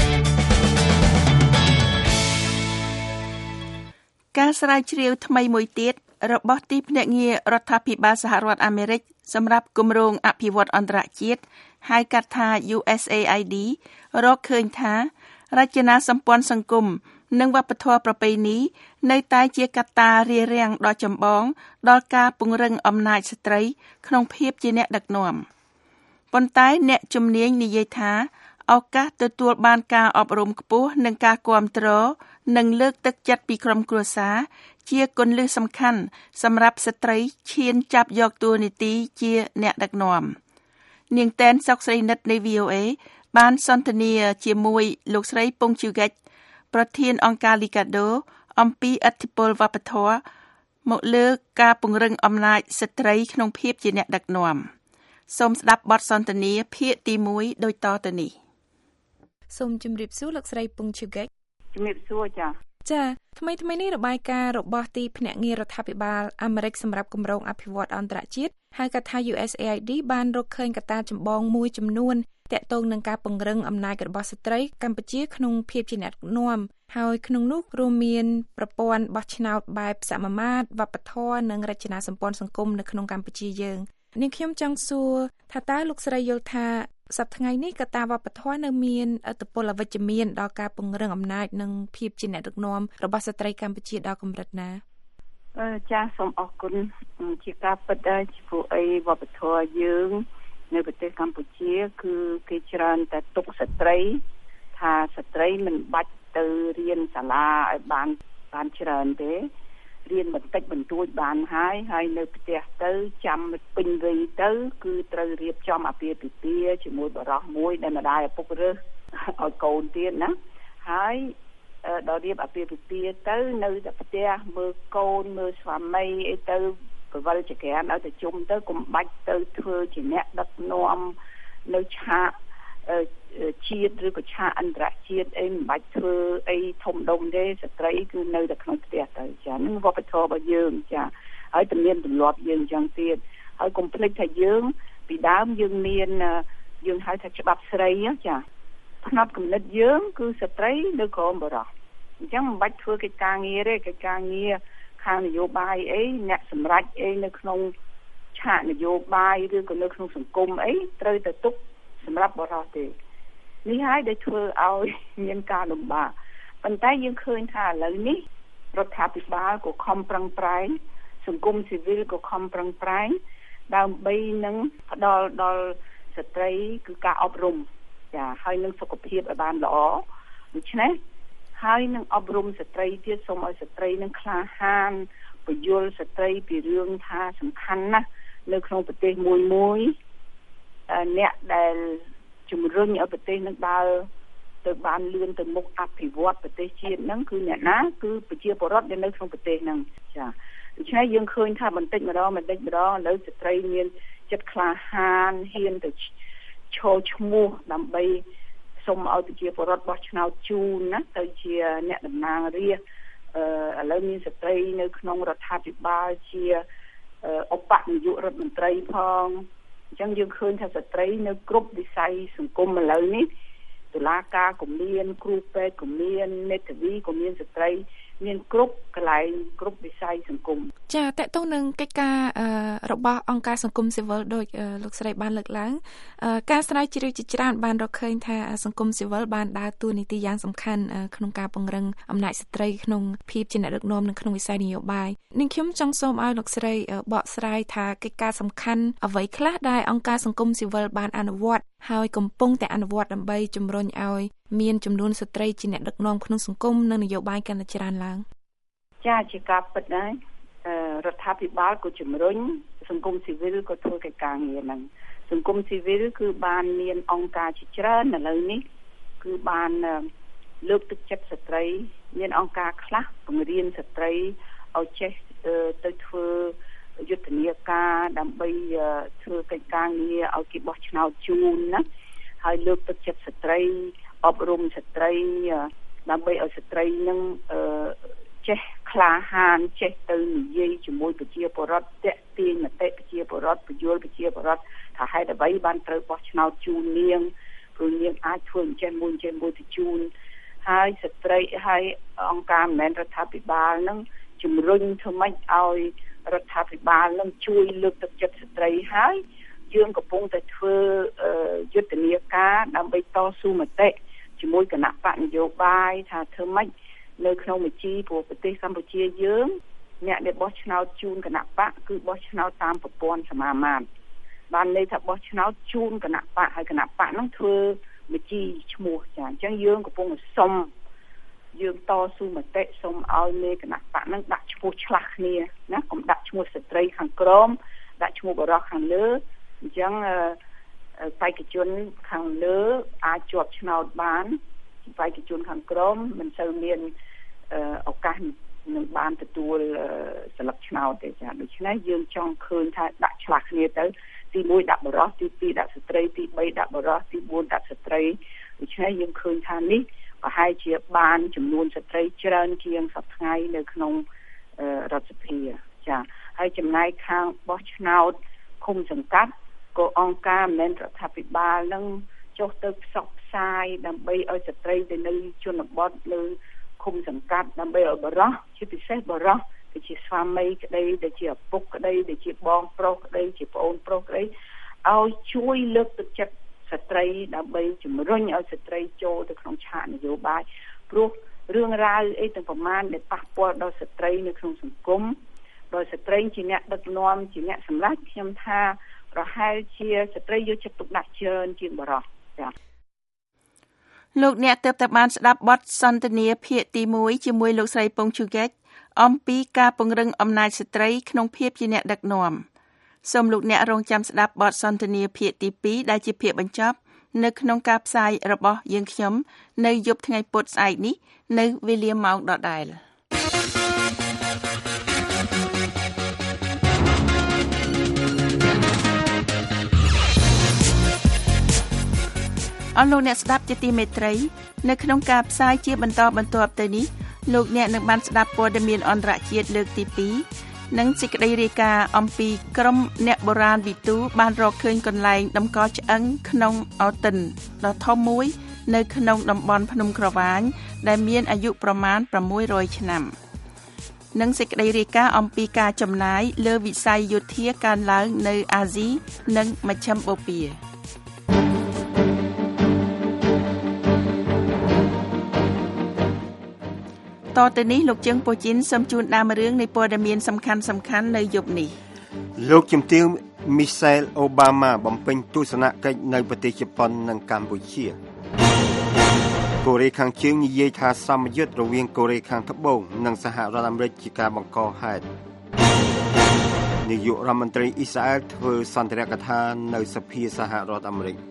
ការស្រាវជ្រាវថ្មីមួយទៀតរបស់ទីភ្នាក់ងាររដ្ឋាភិបាលសហរដ្ឋអាមេរិកសម្រាប់គម្រោងអភិវឌ្ឍន៍អន្តរជាតិហៅកាត់ថា U S A I D រកឃើញថារចនាសម្ព័ន្ធសង្គមនិងវប្បធម៌ប្រពៃណីនៅតែជាកត្តារារាំងដ៏ចម្បងដល់ការពង្រឹងអំណាចស្ត្រីក្នុងភាពជាអ្នកដឹកនាំប៉ុន្តែអ្នកជំនាញនិយាយថាឱកាសទទួលបានការអប់រំខ្ពស់និងការគាំទ្រនិងលើកទឹកចិត្តពីក្រុមគ្រួសារជាគន្លឹះសំខាន់សម្រាប់ស្ត្រីឈានចាប់យកតួនាទីជាអ្នកដឹកនាំនាងតែនសុកស្រីនិតនៃ វី អូ អេ បានសន្ទនាជាមួយលោកស្រីពងជូហ្គិចប្រធានអង្គការ Liga do អំពីឥទ្ធិពលវប្បធម៌មកលើការពង្រឹងអំណាចស្ត្រីក្នុងភាពជាអ្នកដឹកនាំសូមស្ដាប់បទសន្ទនាភាគទីមួយដូចតទៅនេះសូមជម្រាបសួរលោកស្រីពងជូហ្គិចជម្រាបសួរចា៎ចាថ្មីថ្មីនេះរបាយការណ៍របស់ទីភ្នាក់ងាររដ្ឋាភិបាលអាមេរិកសម្រាប់គម្រោងអភិវឌ្ឍន៍អន្តរជាតិហៅកាត់ថា U S A I D បានរកឃើញកត្តាចម្បងមួយចំនួនទាក់ទងនឹងការពង្រឹងអំណាចរបស់ស្ត្រីកម្ពុជាក្នុងភាពជាអ្នកដឹកនាំហើយក្នុងនោះរួមមានប្រព័ន្ធបោះឆ្នោតបែបសមមាត្រវប្បធម៌និងរចនាសម្ព័ន្ធសង្គមនៅក្នុងកម្ពុជាយើងនាងខ្ញុំចង់សួរថាតើលោកស្រីយល់ថាសប្តាហ៍ថ្ងៃនេះកត្តាវប្បធម៌នៅមានឥទ្ធិពលអវិជ្ជមានដល់ការពង្រឹងអំណាចនិងភាពជាអ្នកដឹកនាំរបស់ស្ត្រីកម្ពុជាដល់កម្រិតណាអឺចាសសូមអរគុណជាការពិតដែរព្រោះអីវប្បធម៌យើងនៅប្រទេសកម្ពុជាគឺគេច្រើនតែទុកស្ត្រីថាស្ត្រីមិនបាច់ទៅរៀនសាលាឲ្យបានបានច្រើនទេរៀនបន្តិចបន្តួចបានហើយហើយនៅផ្ទះទៅចាំពេញវ័យទៅគឺត្រូវរៀបចំអាពាហ៍ពិពាហ៍ជាមួយបរិសុទ្ធមួយដែលម្ដាយឪពុករើសឲ្យកូនទៀតណាហើយដល់រៀបអាពាហ៍ពិពាហ៍ទៅនៅតែផ្ទះមើលកូនមើលស្វាមីអីទៅបវលចក្រានឲ្យទៅជុំទៅកុំបាច់ទៅធ្វើជាអ្នកដឹកនាំនៅឆាកជាតិឬក៏ឆាកអន្តរជាតិអីមិនបាច់ធ្វើអីធំដុំទេស្ត្រីគឺនៅតែក្នុងផ្ទះទៅចាហ្នឹងវប្បធម៌របស់យើងចាហើយទំនៀមទម្លាប់យើងចឹងទៀតហើយកុំភ្លេចថាយើងពីដើមយើងមានយើងហៅថាច្បាប់ស្រីចាផ្នត់គំនិតយើងគឺស្ត្រីនៅក្រោមបុរសអញ្ចឹងមិនបាច់ធ្វើកិច្ចការងារទេកិច្ចការងារខាងនយោបាយអីអ្នកសម្រេចអីនៅក្នុងឆាកនយោបាយឬក៏នៅក្នុងសង្គមអីត្រូវតែទុកសម្រាប់បរិសុទ្ធទេនេះហើយដែលធ្វើឲ្យមានការលំបាកប៉ុន្តែយើងឃើញថាឥឡូវនេះរដ្ឋាភិបាលក៏ខំប្រឹងប្រែងសង្គមស៊ីវិលក៏ខំប្រឹងប្រែងដើម្បីនឹងផ្ដល់ដល់ស្ត្រីគឺការអប់រំចាហើយនឹងសុខភាពឲ្យបានល្អដូច្នេះហើយនឹងអប់រំស្ត្រីទៀតសូមឲ្យស្ត្រីនឹងក្លាហានពយល់ស្ត្រីពីរឿងថាសំខាន់ណាស់នៅក្នុងប្រទេសមួយមួយអ្នកដែលជំរុញឲ្យប្រទេសនឹងដើរទៅបានលឿនទៅមុខអភិវឌ្ឍប្រទេសជាតិហ្នឹងគឺអ្នកណាគឺប្រជាពលរដ្ឋដែលនៅក្នុងប្រទេសហ្នឹងចាដូច្នេះយើងឃើញថាបន្តិចម្ដងបន្តិចម្ដងឥឡូវស្ត្រីមានចិត្តក្លាហានហ៊ានទៅឈរឈ្មោះដើម្បីសូមឲ្យប្រជាពលរដ្ឋបោះឆ្នោតជូនណាទៅជាអ្នកតំណាងរាស្ត្រឥឡូវមានស្ត្រីនៅក្នុងរដ្ឋាភិបាលជាឧបនាយករដ្ឋមន្ត្រីផងអញ្ចឹងយើងឃើញថាស្ត្រីនៅគ្រប់វិស័យសង្គមឥឡូវនេះតុលាការក៏មានគ្រូពេទ្យក៏មានមេធាវីក៏មានស្ត្រីមានគ្រប់កន្លែងគ្រប់វិស័យសង្គមចាតកតងនឹងកិច្ចការរបស់អង្គការសង្គមស៊ីវិលដោយលោកស្រីបានលើកឡើងការស្រាវជ្រាវជាច្រើនបានរកឃើញថាសង្គមស៊ីវិលបានដើរតួនាទីយ៉ាងសំខាន់ក្នុងការពង្រឹងអំណាចស្ត្រីក្នុងភាពជាអ្នកដឹកនាំនៅក្នុងវិស័យនយោបាយនឹងខ្ញុំចង់សូមឲ្យលោកស្រីបកស្រាយថាកិច្ចការសំខាន់អ្វីខ្លះដែលអង្គការសង្គមស៊ីវិលបានអនុវត្តហើយកំពុងតែអនុវត្តដើម្បីជំរុញឲ្យមានចំនួនស្ត្រីជាអ្នកដឹកនាំក្នុងសង្គមនិងនយោបាយកាន់តែច្រើនឡើងចាជាការពិតដែររដ្ឋាភិបាលក៏ជំរុញសង្គមស៊ីវិលក៏ធ្វើកិច្ចការងារហ្នឹងសង្គមស៊ីវិលគឺបានមានអង្គការជាច្រើនឥឡូវនេះគឺបានលើកទឹកចិត្តស្ត្រីមានអង្គការខ្លះបង្រៀនស្ត្រីឲ្យចេះទៅធ្វើយុទ្ធនាការដើម្បីធ្វើកិច្ចការងារឲ្យគេបោះឆ្នោតជូនណាហើយលើកទឹកចិត្តស្ត្រីអប់រំស្ត្រីដើម្បីឲ្យស្ត្រីនឹងចេះក្លាហានចេះទៅនិយាយជាមួយប្រជាពលរដ្ឋតាក់ទាញមតិប្រជាពលរដ្ឋពយល់ប្រជាពលរដ្ឋថាហេតុអ្វីបានត្រូវបោះឆ្នោតជូននាងព្រោះនាងអាចធ្វើអញ្ចឹងមួយអញ្ចឹងមួយទៅជូនហើយស្ត្រីហើយអង្គការមិនមែនរដ្ឋាភិបាលនឹងជំរុញធ្វើម៉េចឲ្យរដ្ឋាភិបាលនឹងជួយលើកទឹកចិត្តស្ត្រីហើយយើងកំពុងតែធ្វើយុទ្ធនាការដើម្បីតស៊ូមតិជាមួយគណៈបកនយោបាយថាធ្វើម៉េចនៅក្នុងវិជាព្រោះប្រទេសកម្ពុជាយើងអ្នកដែលបោះឆ្នោតជូនគណៈបកគឺបោះឆ្នោតតាមប្រព័ន្ធសមាមាត្របានន័យថាបោះឆ្នោតជូនគណៈបកហើយគណៈបកហ្នឹងធ្វើវិជាឈ្មោះចាអញ្ចឹងយើងកំពុងសុំយើងតស៊ូមតិសុំឲ្យមេគណៈបកហ្នឹងដាក់ឈ្មោះឆ្លាស់គ្នាណាកុំដាក់ឈ្មោះស្ត្រីខាងក្រោមដាក់ឈ្មោះបុរសខាងលើអញ្ចឹងបេក្ខជនខាងលើអាចជាប់ឆ្នោតបានបេក្ខជនខាងក្រោមមិនសូវមានឱកាសនឹងបានទទួលសិលឹកឆ្នោតទេចាដូច្នេះយើងចង់ឃើញថាដាក់ឆ្លាស់គ្នាទៅទីមួយដាក់បុរសទីពីរដាក់ស្ត្រីទីបីដាក់បុរសទីបួនដាក់ស្ត្រីដូច្នេះយើងឃើញថានេះប្រហែលជាបានចំនួនស្ត្រីច្រើនជាងសប្តាហ៍ថ្ងៃនៅក្នុងរដ្ឋសភាចាហើយចំណែកខាងបោះឆ្នោតឃុំសង្កាត់ក៏អង្គការមិនមែនរដ្ឋាភិបាលនឹងចុះទៅផ្សព្វផ្សាយដើម្បីឲ្យស្ត្រីទៅនៅជនបទលើឃុំសង្កាត់ដើម្បីឲ្យបរិសុទ្ធជាពិសេសបរិសុទ្ធដែលជាស្វាមីក្តីដែលជាឪពុកក្តីដែលជាបងប្រុសក្តីជាប្អូនប្រុសក្តីឲ្យជួយលើកទឹកចិត្តស្ត្រីដើម្បីជំរុញឲ្យស្ត្រីចូលទៅក្នុងឆាកនយោបាយព្រោះរឿងរ៉ាវអីទាំងប្រមាណដែលប៉ះពាល់ដល់ស្ត្រីនៅក្នុងសង្គមដោយស្ត្រីជាអ្នកដឹកនាំជាអ្នកសម្រេចខ្ញុំថាប្រហែលជាស្ត្រីយកចិត្តទុកដាក់ច្រើនជាងបរិសុទ្ធចាលោកអ្នកទើបតែបានស្ដាប់បទសន្ទនាភាគទីមួយជាមួយលោកស្រីពងឈូហ្គេចអំពីការពង្រឹងអំណាចស្ត្រីក្នុងភាពជាអ្នកដឹកនាំសូមលោកអ្នករងចាំស្ដាប់បទសន្ទនាភាគទីពីរដែលជាភាគបញ្ចប់នៅក្នុងការផ្សាយរបស់យើងខ្ញុំនៅយប់ថ្ងៃពុធស្អែកនេះនៅវេលាម៉ោងដដែលអរលោកអ្នកស្ដាប់ជាទីមេត្រីនៅក្នុងការផ្សាយជាបន្តបន្ទាប់ទៅនេះលោកអ្នកនឹងបានស្ដាប់ព័ត៌មានអន្តរជាតិលើកទីពីរនិងសេចក្តីរាយការណ៍អំពីក្រុមអ្នកបុរាណវិទូបានរកឃើញកន្លែងតម្កល់ឆ្អឹងក្នុងអូតិនដ៏ធំមួយនៅក្នុងតំបន់ភ្នំក្រវាញដែលមានអាយុប្រមាណប្រាំមួយរយឆ្នាំនិងសេចក្តីរាយការណ៍អំពីការចំណាយលើវិស័យយោធាកើនឡើងនៅអាស៊ីនិងមជ្ឈិមបូព៌ាតទៅនេះលោកជើងពូជីនសូមជូនដើមរឿងនៃព័ត៌មានសំខាន់សំខាន់នៅយប់នេះលោកជំទាវមីសែលអូបាម៉ាបំពេញទស្សនកិច្ចនៅប្រទេសជប៉ុននិងកម្ពុជាកូរ៉េខាងជើងនិយាយថាសម្ពយុទ្ធរវាងកូរ៉េខាងត្បូងនិងសហរដ្ឋអាមេរិកជាការបង្កហេតុនាយករដ្ឋមន្ត្រីអ៊ីស្រាអែលធ្វើសន្ទរកថានៅសភាសហរដ្ឋអាមេរិក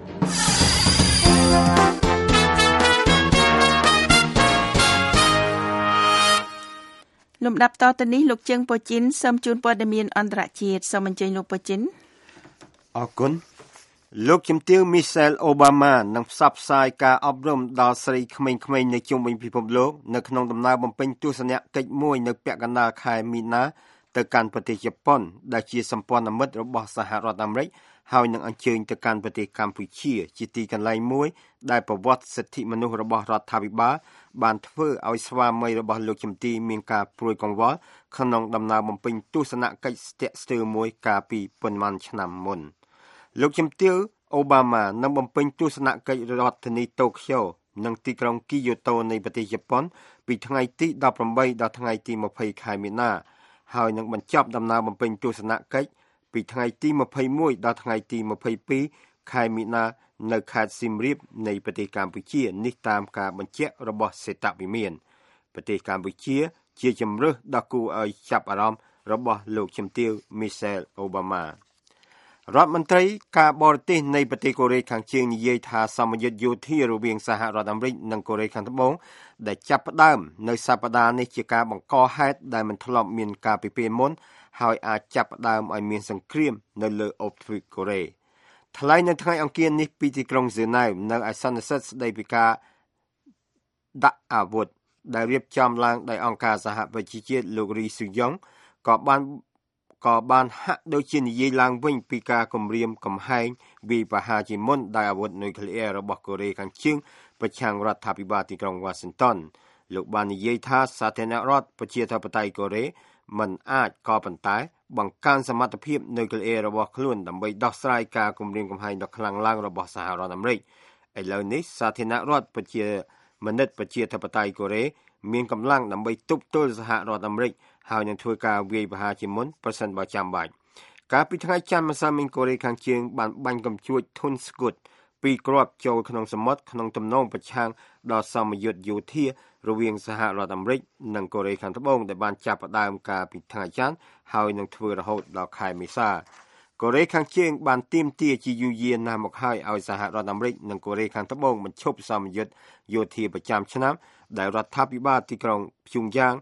លំដាប់តទៅនេះលោកជើងពូជីនសូមជូនព័ត៌មានអន្តរជាតិសូមអញ្ជើញលោកពូជីនអរគុណលោកជំទាវមីសែលអូបាម៉ានឹងផ្សព្វផ្សាយការអប់រំដល់ស្រីក្មេងៗនៅជុំវិញពិភពលោកនៅក្នុងដំណើរបំពេញទស្សនកិច្ចមួយនៅពាក់កណ្ដាលខែមីនាទៅកាន់ប្រទេសជប៉ុនដែលជាសម្ព័ន្ធមិត្តរបស់សហរដ្ឋអាមេរិកហើយនឹងអញ្ជើញទៅកាន់ប្រទេសកម្ពុជាជាទីកន្លែងមួយដែលប្រវត្តិសិទ្ធិមនុស្សរបស់រដ្ឋាភិបាលបានធ្វើឲ្យស្វាមីរបស់លោកជំទាវមានការព្រួយកង្វល់ក្នុងដំណើរបំពេញទស្សនកិច្ចស្ទាក់ស្ទើរមួយកាលពីប៉ុន្មានឆ្នាំមុនលោកជំទាវអូបាម៉ានឹងបំពេញទស្សនកិច្ចរដ្ឋធានីតូក្យូនិងទីក្រុងគីយ៉ូតូនៃប្រទេសជប៉ុនពីថ្ងៃទីដប់ប្រាំបីដល់ថ្ងៃទីម្ភៃខែមីនាហើយនឹងបញ្ចប់ដំណើរបំពេញទស្សនកិច្ចពីថ្ងៃទីម្ភៃមួយដល់ថ្ងៃទីម្ភៃពីរខែមីនានៅខេត្តសៀមរាបនៃប្រទេសកម្ពុជានេះតាមការបញ្ជាក់របស់សេតវិមានប្រទេសកម្ពុជាជាជំរើសដ៏គួរឲ្យចាប់អារម្មណ៍របស់លោកជំទាវមីសែលអូបាម៉ារដ្ឋមន្ត្រីការបរទេសនៃប្រទេសកូរ៉េខាងជើងនិយាយថាសម្ពយុទ្ធយោធារវាងសហរដ្ឋអាមេរិកនិងកូរ៉េខាងត្បូងដែលចាប់ផ្ដើមនៅសប្តាហ៍នេះជាការបង្កហេតុដែលមិនធ្លាប់មានកាលពីពេលមុនហើយអាចចាប់ផ្ដើមឲ្យមានសង្គ្រាមនៅលើអូបទ្វីបកូរ៉េថ្លែងនៅថ្ងៃអង្គារនេះពីទីក្រុងហ្សឺណែវនៅឯសន្និសីទស្ដីពីការដាក់អាវុធដែលរៀបចំឡើងដោយអង្គការសហប្រជាជាតិលោករីស៊ូយ៉ុងក៏បានក៏បានហាក់ដូចជានិយាយឡើងវិញពីការគំរាមកំហែងវាយប្រហារជាមុនដោយអាវុធនុយក្លេអ៊ែររបស់កូរ៉េខាងជើងប្រឆាំងរដ្ឋាភិបាលទីក្រុងវ៉ាស៊ីនតោនលោកបាននិយាយថាសាធារណរដ្ឋប្រជាធិបតេយ្យកូរ៉េមិនអាចក៏ប៉ុន្តែបង្កើនសមត្ថភាពនុយក្លេអ៊ែររបស់ខ្លួនដើម្បីដោះស្រាយការគំរាមកំហែងដ៏ខ្លាំងឡើងរបស់សហរដ្ឋអាមេរិកឥឡូវនេះសាធារណរដ្ឋប្រជាមានិតប្រជាធិបតេយ្យកូរ៉េមានកម្លាំងដើម្បីទប់ទល់សហរដ្ឋអាមេរិកហើយនឹងធ្វើការវាយប្រហារជាមុនប្រសិនបើចាំបាច់កាលពីថ្ងៃច័ន្ទម្សិលមិញកូរ៉េខាងជើងបានបាញ់កំជួចធុនស្គុតពីរគ្រាប់ចូលក្នុងសមុទ្រក្នុងទំនងប្រឆាំងដល់សម្ពយុទ្ធយោធារវាងសហរដ្ឋអាមេរិកនិងកូរ៉េខាងត្បូងដែលបានចាប់ផ្ដើមកាលពីថ្ងៃច័ន្ទហើយនឹងធ្វើរហូតដល់ខែមេសាកូរ៉េខាងជើងបានទាមទារជាយូរយារណាស់មកហើយឲ្យសហរដ្ឋអាមេរិកនិងកូរ៉េខាងត្បូងបញ្ឈប់សម្ពយុទ្ធយោធាប្រចាំឆ្នាំដែលរដ្ឋាភិបាលទីក្រុងព្យុងយ៉ាង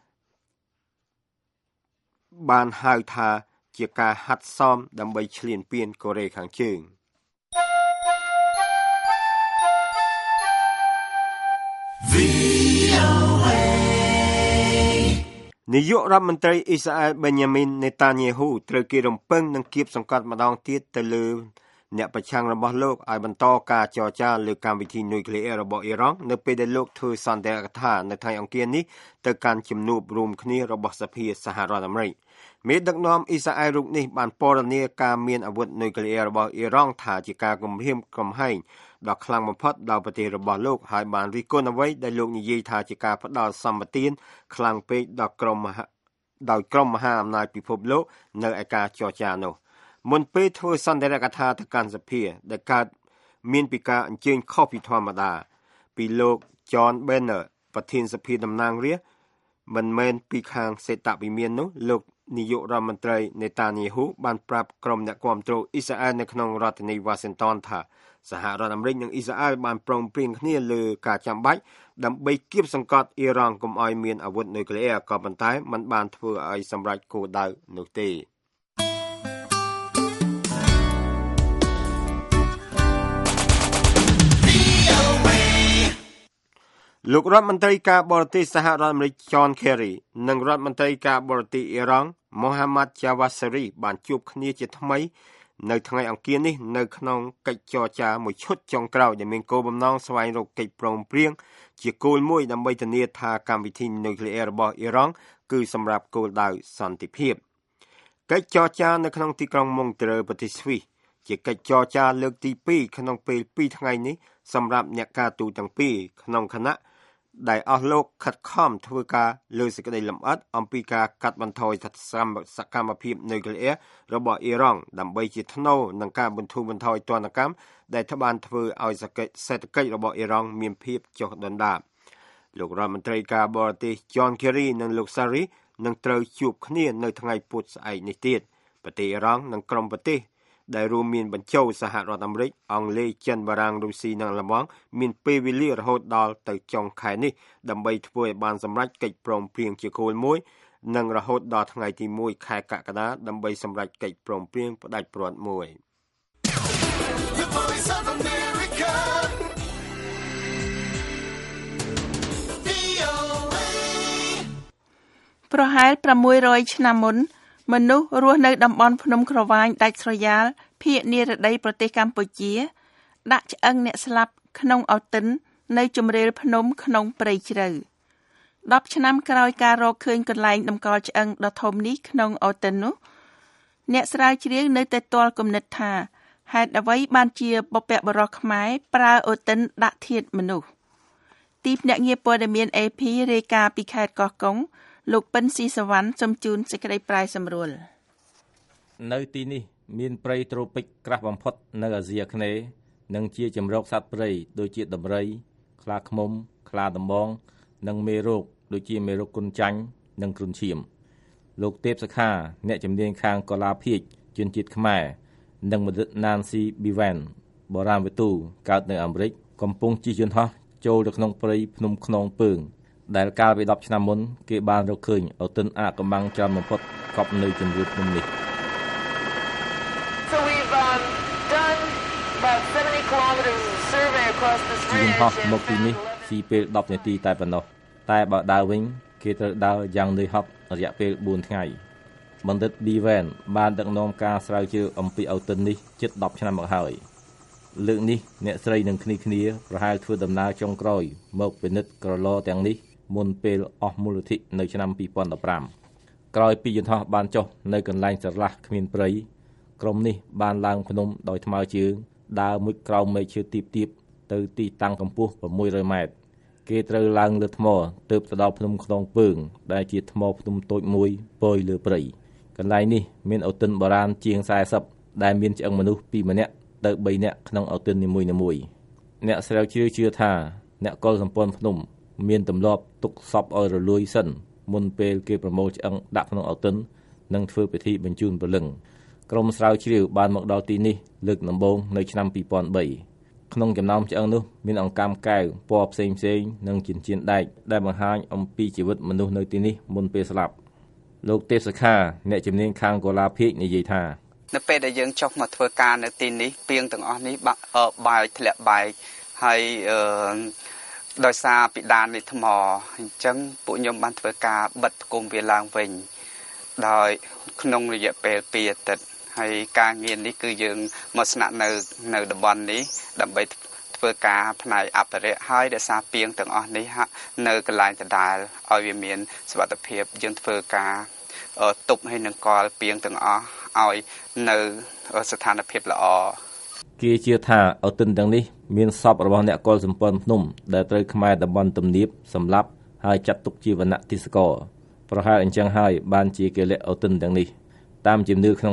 បានហៅថាជាការហាត់សមដើម្បីឈ្លានពានកូរ៉េខាងជើងនាយករដ្ឋមន្ត្រីអ៊ីស្រាអែលបេនយ៉ាមីននេតាញ៉ាហ៊ូត្រូវគេរំពឹងនឹងគៀបសង្កត់ម្ដងទៀតទៅលើអ្នកប្រឆាំងរបស់លោកឲ្យបន្តការចរចាលើកម្មវិធីនុយក្លេអ៊ែររបស់អ៊ីរ៉ង់នៅពេលដែលលោកធ្វើសន្ទរកថានៅថ្ងៃអង្គារនេះទៅកាន់ជំនួបរួមគ្នារបស់សភាសហរដ្ឋអាមេរិកមេដឹកនាំអ៊ីស្រាអែលរូបនេះបានពណ៌នាការមានអាវុធនុយក្លេអ៊ែររបស់អ៊ីរ៉ង់ថាជាការគំរាមកំហែងដ៏ខ្លាំងបំផុតដល់ប្រទេសរបស់លោកហើយបានរិះគន់អ្វីដែលលោកនិយាយថាជាការផ្ដាល់សម្បទានខ្លាំងពេកដល់ក្រុមដោយក្រុមមហាអំណាចពិភពលោកនៅឯការចរចានោះមុនពេលធ្វើសន្ទរកថាទៅកាន់សភាដែលកើតមានពីការអញ្ជើញខុសពីធម្មតាពីលោក John Boehner ប្រធានសភាតំណាងរាស្ត្រមិនមែនពីខាងសេតវិមាននោះលោកនាយករដ្ឋមន្ត្រីនេតានីហ៊ូបានប្រាប់ក្រុមអ្នកគាំទ្រអ៊ីស្រាអែលនៅក្នុងរដ្ឋធានី Washington ថាសហរដ្ឋអាមេរិកនិងអ៊ីស្រាអែលបានព្រមព្រៀងគ្នាលើការចាំបាច់ដើម្បីគៀបសង្កត់អ៊ីរ៉ង់កុំឲ្យមានអាវុធនុយក្លេអ៊ែរក៏ប៉ុន្តែมันបានធ្វើឲ្យសម្រេចគោលដៅនោះទេលោករដ្ឋមន្ត្រីការបរទេសសហរដ្ឋអាមេរិក John Kerry និងរដ្ឋមន្ត្រីការបរទេសអ៊ីរ៉ង់ Mohammad Javad Zarif បានជួបគ្នាជាថ្មីនៅថ្ងៃអង្គារនេះនៅក្នុងកិច្ចចរចាមួយឈុតចុងក្រោយដែលមានគោលបំណងស្វែងរកកិច្ចព្រមព្រៀងជាគោលមួយដើម្បីធានាថាកម្មវិធីនុយក្លេអ៊ែររបស់អ៊ីរ៉ង់គឺសម្រាប់គោលដៅសន្តិភាពកិច្ចចរចានៅក្នុងទីក្រុងម៉ុងត្រឺប្រទេសស្វីសជាកិច្ចចរចាលើកទីពីរក្នុងពេលពីរថ្ងៃនេះសម្រាប់អ្នកការទូតទាំងពីរក្នុងគណៈដែលអស់លោកខិតខំធ្វើការលើសេចក្តីលម្អិតអំពីការកាត់បន្ថយសកម្មភាពនុយក្លេអ៊ែររបស់អ៊ីរ៉ង់ដើម្បីជាថ្នូរនឹងការបន្ធូរបន្ថយទណ្ឌកម្មដែលបានធ្វើឲ្យសេដ្ឋកិច្ចរបស់អ៊ីរ៉ង់មានភាពចុះដុនដាបលោករដ្ឋមន្ត្រីការបរទេស John Kerry និងលោក Zarif នឹងត្រូវជួបគ្នានៅថ្ងៃពុធស្អែកនេះទៀតប្រទេសអ៊ីរ៉ង់និងក្រុមប្រទេសដែលរួមមានបញ្ចូលសហរដ្ឋអាមេរិកអង់គ្លេសចិនបារាំងរុស្ស៊ីនិងអាល្លឺម៉ង់មានពេលវេលារហូតដល់ទៅចុងខែនេះដើម្បីធ្វើឲ្យបានសម្រេចកិច្ចព្រមព្រៀងជាគោលមួយនិងរហូតដល់ថ្ងៃទីមួយខែកក្កដាដើម្បីសម្រេចកិច្ចព្រមព្រៀងផ្ដាច់ព្រាត់មួយប្រហែលប្រាំមួយរយឆ្នាំមុនមនុស្សរស់នៅតំបន់ភ្នំក្រវាញដាច់ស្រយាលភាគនិរតីប្រទេសកម្ពុជាដាក់ឆ្អឹងអ្នកស្លាប់ក្នុងអូទិននៅជម្រាលភ្នំក្នុងព្រៃជ្រៅដប់ឆ្នាំក្រោយការរកឃើញកន្លែងតម្កល់ឆ្អឹងដ៏ធំនេះក្នុងអូទិននោះអ្នកស្រាវជ្រាវនៅតែទាល់គំនិតថាហេតុអ្វីបានជាបុព្វបុរសខ្មែរប្រើអូទិនដាក់ធាតុមនុស្សទីភ្នាក់ងារព័ត៌មាន เอ พี រាយការណ៍ពីខេត្តកោះកុងលោកពិនស៊ីសវណ្ណសូមជូនសេចក្តីប្រាយសម្រួលនៅទីនេះមានព្រៃត្រូពិកក្រាស់បំផុតនៅអាស៊ីអាគ្នេយ៍និងជាជម្រកសត្វព្រៃដូចជាដំរី ខ្លាឃ្មុំ ខ្លាដំបងនិងមេរោគដូចជាមេរោគគុនចាញ់និងគ្រុនឈាមលោកទេពសខាអ្នកជំនាញខាងកលាភាគជនជាតិខ្មែរនិងបណ្ឌិត Nancy Bevan បរាមវិទូកើតនៅអាមេរិកកំពុងជិះយន្តហោះចូលទៅក្នុងព្រៃភ្នំខ្នងពើងដែលកាលពីដប់ឆ្នាំមុនគេបានរកឃើញអូទិនអាកកម្បាំងច្រើនបំផុតកប់នៅជម្រាលភ្នំនេះ So we've um, done about seventy kilometers of survey across this ridge យន្តហោះមកទីនេះស៊ីពេលដប់នាទីតែប៉ុណ្ណោះតែបើដើរវិញគេត្រូវដើរយ៉ាងនឿយហត់រយៈពេលបួនថ្ងៃបណ្ឌិត Bevan បានដឹកនាំការស្រាវជ្រាវអំពីអូទិននេះជិតដប់ឆ្នាំមកហើយលើកនេះអ្នកស្រីនិងគ្នាគ្នាប្រហែលធ្វើដំណើរចុងក្រោយមកពិនិត្យក្រឡទាំងនេះមុនពេលអស់មូលនិធិនៅឆ្នាំពីរពាន់ដប់ប្រាំក្រោយពីយន្តហោះបានចុះនៅកន្លែងស្រឡះគ្មានព្រៃក្រុមនេះបានឡើងភ្នំដោយថ្មើរជើងដើរមួយក្រោមមែកឈើទីបៗទៅទីតាំងកម្ពស់ប្រាំមួយរយម៉ែត្រគេត្រូវឡើងលើថ្មទើបទៅដល់ភ្នំខ្នងពើងដែលជាថ្មភ្នំតូចមួយពយលើព្រៃកន្លែងនេះមានអូទិនបុរាណជាងសែសិបដែលមានឆ្អឹងមនុស្សពីម្នាក់ទៅបីនាក់ក្នុងអូទិននីមួយៗអ្នកស្រាវជ្រាវជឿថាអ្នកកុលសម្ព័ន្ធភ្នំមានទម្លាប់ទុកសពឲ្យរលួយសិនមុនពេលគេប្រមូលឆ្អឹងដាក់ក្នុងអូទិននិងធ្វើពិធីបញ្ជូនព្រលឹងក្រុមស្រាវជ្រាវបានមកដល់ទីនេះលើកដំបូងនៅឆ្នាំពីរពាន់បីក្នុងចំណោមឆ្អឹងនោះមានអង្កាំកែវពណ៌ផ្សេងផ្សេងនិងចិញ្ចៀនដែកដែលបង្ហាញអំពីជីវិតមនុស្សនៅទីនេះមុនពេលស្លាប់លោកទេពសខាអ្នកជំនាញខាងកូឡាភិកនិយាយថានៅពេលដែលយើងចុះមកធ្វើការនៅទីនេះពីងទាំងអស់នេះបាយធ្លាក់បែកហើយអឺដោយសារពីដាននៃថ្មអញ្ចឹងពួកខ្ញុំបានធ្វើការបិទផ្គុំវាឡើងវិញដោយក្នុងរយៈពេលពីរអាទិត្យហើយការងារនេះគឺយើងមកស្នាក់នៅនៅតំបន់នេះដើម្បីធ្វើការផ្នែកអភិរក្សហើយដោយសារពីងទាំងអស់នេះនៅកន្លែងដដែលឲ្យវាមានសុវត្ថិភាពយើងធ្វើការទប់ហើយនឹងកលពីងទាំងអស់ឲ្យនៅស្ថានភាពល្អគេជឿថាអូទិនទាំងនេះមានសពរបស់អ្នកកុលសម្ព័ន្ធភ្នំដែលត្រូវខ្មែរតំបន់ទំនាបសម្លាប់ហើយចាត់ទុកជាវណ្ណៈទិសកោប្រហែលអញ្ចឹងហើយបានជាគេលាក់អូទិនទាំងនេះតាមជំនឿក្នុងស្រុក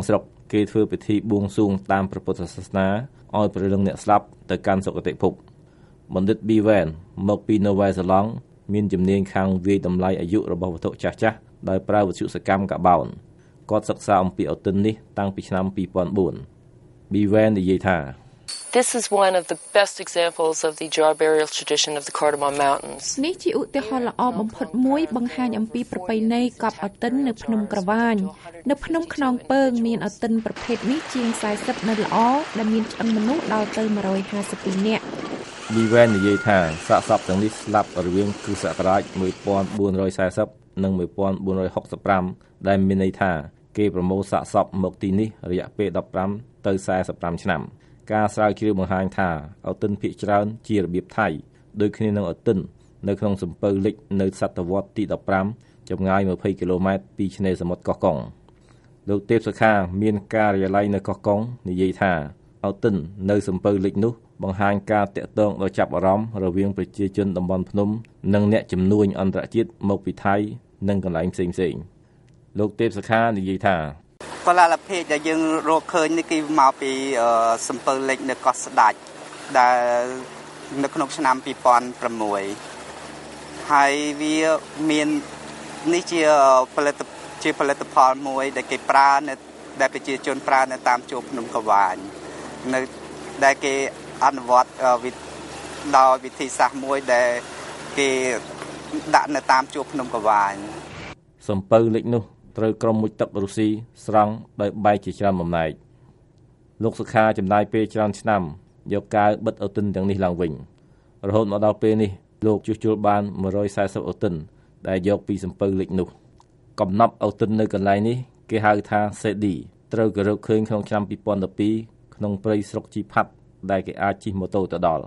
គេធ្វើពិធីបួងសួងតាមព្រះពុទ្ធសាសនាឲ្យព្រលឹងអ្នកស្លាប់ទៅកាន់សុគតិភពបណ្ឌិត Bivan មកពីនៅវ៉ែលសេឡង់មានជំនាញខាងវាយតម្លៃអាយុរបស់វត្ថុចាស់ៗដោយប្រើវិទ្យុសកម្មកាបោនគាត់សិក្សាអំពីអូទិននេះតាំងពីឆ្នាំពីរពាន់បួន Bivan និយាយថា This is one of the best examples of the jar burial tradition of the Cardamom Mountains. នេះជាឧទាហរណ៍ល្អបំផុតមួយបង្ហាញអំពីប្រពៃណីកប់អូទិននៅភ្នំក្រវាញនៅភ្នំខ្នងពើងមានអូទិនប្រភេទនេះជាងสี่สิบនៅល្អដែលមានឆ្អឹងមនុស្សដល់ទៅone hundred fiftyនាក់ Bivan និយាយថាសាកសពទាំងនេះស្លាប់រវាងគ្រិស្តសករាជone thousand four hundred fortyនិងone thousand four hundred sixty-fiveដែលមានន័យថាគេប្រមូលសាកសពមកទីនេះរយៈពេលfifteenទៅforty-fiveឆ្នាំការស្រាវជ្រាវបង្ហាញថាអូទិនភាគច្រើនជារបៀបថៃដូចគ្នានឹងអូទិននៅក្នុងសំពៅលិចនៅសតវត្សទីfifteenចម្ងាយtwentyគីឡូម៉ែត្រពីឆ្នេរសមុទ្រកោះកុងលោកទេពសុខាមានការិយាល័យនៅកោះកុងនិយាយថាអូទិននៅសំពៅលិចនោះបង្ហាញការតាក់ទងដ៏ចាប់អារម្មណ៍រវាងប្រជាជនតំបន់ភ្នំនិងអ្នកជំនួញអន្តរជាតិមកពីថៃនិងកន្លែងផ្សេងៗលោកទេពសុខានិយាយថាកលាលភេទដែលយើងរកឃើញនេះគឺមកពីសំពៅលិចនៅកោះស្ដាច់ដែលនៅក្នុងឆ្នាំtwo thousand sixហើយវាមាននេះជាផលិតជាផលិតផលមួយដែលគេប្រើនៅដែលប្រជាជនប្រើនៅតាមជួរភ្នំក្រវាញនៅដែលគេអនុវត្តដោយវិធីសាស្ត្រមួយដែលគេដាក់នៅតាមជួរភ្នំក្រវាញសំពៅលិចនោះត្រូវក្រុមមុជទឹករុស្ស៊ីស្រង់ដោយបែកជាច្រើនបំណែកលោកសុខាចំណាយពេលច្រើនឆ្នាំយកកាវបិទអូទិនទាំងនេះឡើងវិញរហូតមកដល់ពេលនេះលោកជួសជុលបានone hundred fortyអូទិនដែលយកពីសំពៅលិចនោះកំណប់អូទិននៅកន្លែងនេះគេហៅថាសេឌីត្រូវគេរកឃើញក្នុងឆ្នាំtwo thousand twelveក្នុងព្រៃស្រុកជីផាត់ដែលគេអាចជិះម៉ូតូទៅដល់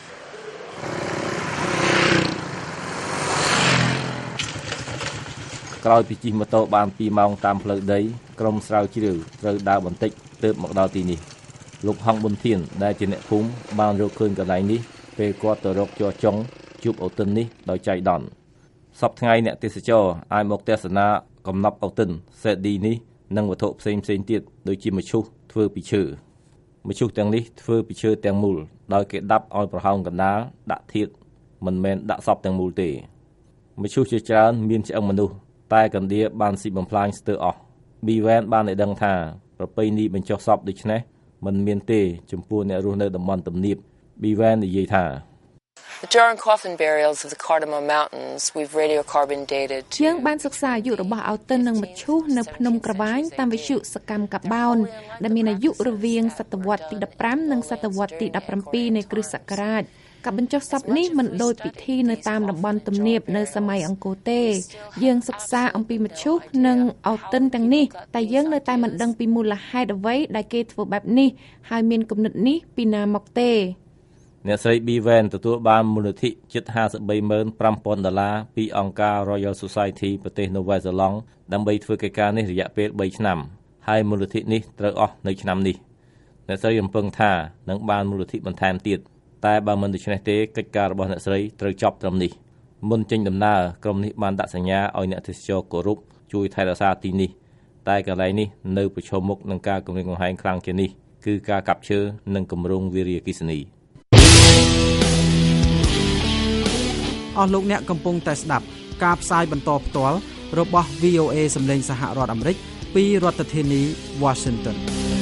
ក្រោយពីជិះម៉ូតូបានtwoម៉ោងតាមផ្លូវដីក្រុមស្រាវជ្រាវត្រូវដើរបន្តិចទើបមកដល់ទីនេះលោកហងប៊ុនធានដែលជាអ្នកភូមិបានរកឃើញកន្លែងនេះពេលគាត់ទៅរកជ័រចុងជួបអូទិននេះដោយចៃដន្យសប្តាហ៍ថ្ងៃអ្នកទេសចរអាចមកទស្សនាកំណប់អូទិនសេឌីនេះនិងវត្ថុផ្សេងៗទៀតដូចជាមឈូសធ្វើពីឈើមឈូសទាំងនេះធ្វើពីឈើទាំងមូលដោយគេដាប់ឲ្យប្រហោងកណ្ដាលដាក់ធាតុមិនមែនដាក់សពទាំងមូលទេមឈូសជាច្រើនមានឆ្អឹងមនុស្សតែកណ្ដៀបានស៊ីបំផ្លាញស្ទើរអស់ Bivan បានឲ្យដឹងថាប្រពៃណីបញ្ចុះសពដូច្នេះមិនមានទេចំពោះអ្នករស់នៅតំបន់ទំនាប Bivan និយាយថា The jar and coffin burials of the Cardamom Mountains we've radiocarbon dated យើងបានសិក្សាអាយុរបស់អូទិននិងមឈូសនៅភ្នំក្រវាញតាមវិទ្យុសកម្មកាបោនដែលមានអាយុរវាងសតវត្សទីfifteenនិងសតវត្សទីseventeenនៃគ្រិស្តសករាជការបញ្ចុះសពនេះមិនដូចពិធីនៅតាមតំបន់ទំនាបនៅសម័យអង្គរទេយើងសិក្សាអំពីមឈូសនិងអូទិនទាំងនេះតែយើងនៅតែមិនដឹងពីមូលហេតុអ្វីដែលគេធ្វើបែបនេះហើយមានគំនិតនេះពីណាមកទេអ្នកស្រី Bivan ទទួលបានមូលនិធិជិតfifty-three thousand five hundredដុល្លារពីអង្គការ Royal Society ប្រទេសនូវែលសេឡង់ដើម្បីធ្វើកិច្ចការនេះរយៈពេលthreeឆ្នាំហើយមូលនិធិនេះត្រូវអស់នៅឆ្នាំនេះអ្នកស្រីរំពឹងថានឹងបានមូលនិធិបន្ថែមទៀតតែបើមិនដូច្នេះទេកិច្ចការរបស់អ្នកស្រីត្រូវចប់ត្រឹមនេះមុនចេញដំណើរក្រុមនេះបានដាក់សញ្ញាឲ្យអ្នកទេសចរគោរពជួយថែរក្សាទីនេះតែកន្លែងនេះនៅប្រឈមមុខនឹងការគំរាមកំហែងខ្លាំងជាងនេះគឺការកាប់ឈើនិងគម្រោងវារីអគ្គិសនីអស់លោកអ្នកកំពុងតែស្ដាប់ការផ្សាយបន្តផ្ទាល់របស់ V O A សម្លេងសហរដ្ឋអាមេរិកពីរដ្ឋធានី Washington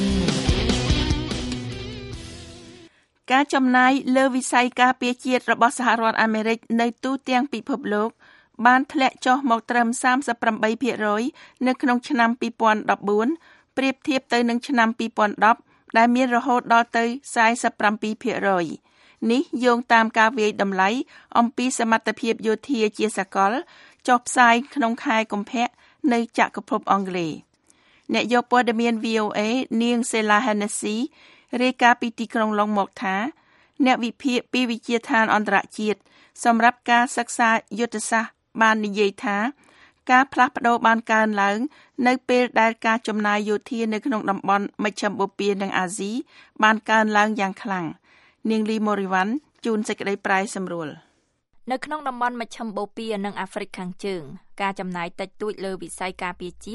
ការចំណាយលើវិស័យការពារជាតិរបស់សហរដ្ឋអាមេរិកនៅទូទាំងពិភពលោកបានធ្លាក់ចុះមកត្រឹមthirty-eight percent នៅក្នុងឆ្នាំtwo thousand fourteenប្រៀបធៀបទៅនឹងឆ្នាំtwo thousand tenដែលមានរហូតដល់ទៅforty-seven percent នេះយោងតាមការវាយតម្លៃអំពីសមត្ថភាពយោធាជាសកលចុះផ្សាយក្នុងខែកុម្ភៈនៅចក្រភពអង់គ្លេសអ្នកយកព័ត៌មាន V O A នាង Sela Hennessy រាយការណ៍ពីទីក្រុងឡុងមកថាអ្នកវិភាគពីវិទ្យាឋានអន្តរជាតិសម្រាប់ការសិក្សាយុទ្ធសាស្ត្របាននិយាយថាការផ្លាស់ប្ដូរបានកើនឡើងនៅពេលដែលការចំណាយយោធានៅក្នុងតំបន់មជ្ឈមបូព៌ានិងអាស៊ីបានកើនឡើងយ៉ាងខ្លាំងនាងលីម៉ូរីវ៉ាន់ជួនសេចក្តីប្រែសម្រួលនៅក្នុងតំបន់មជ្ឈមបូព៌ានិងអាហ្វ្រិកខាងជើងការចំណាយតិចតួចលើវិស័យការពារជាតិ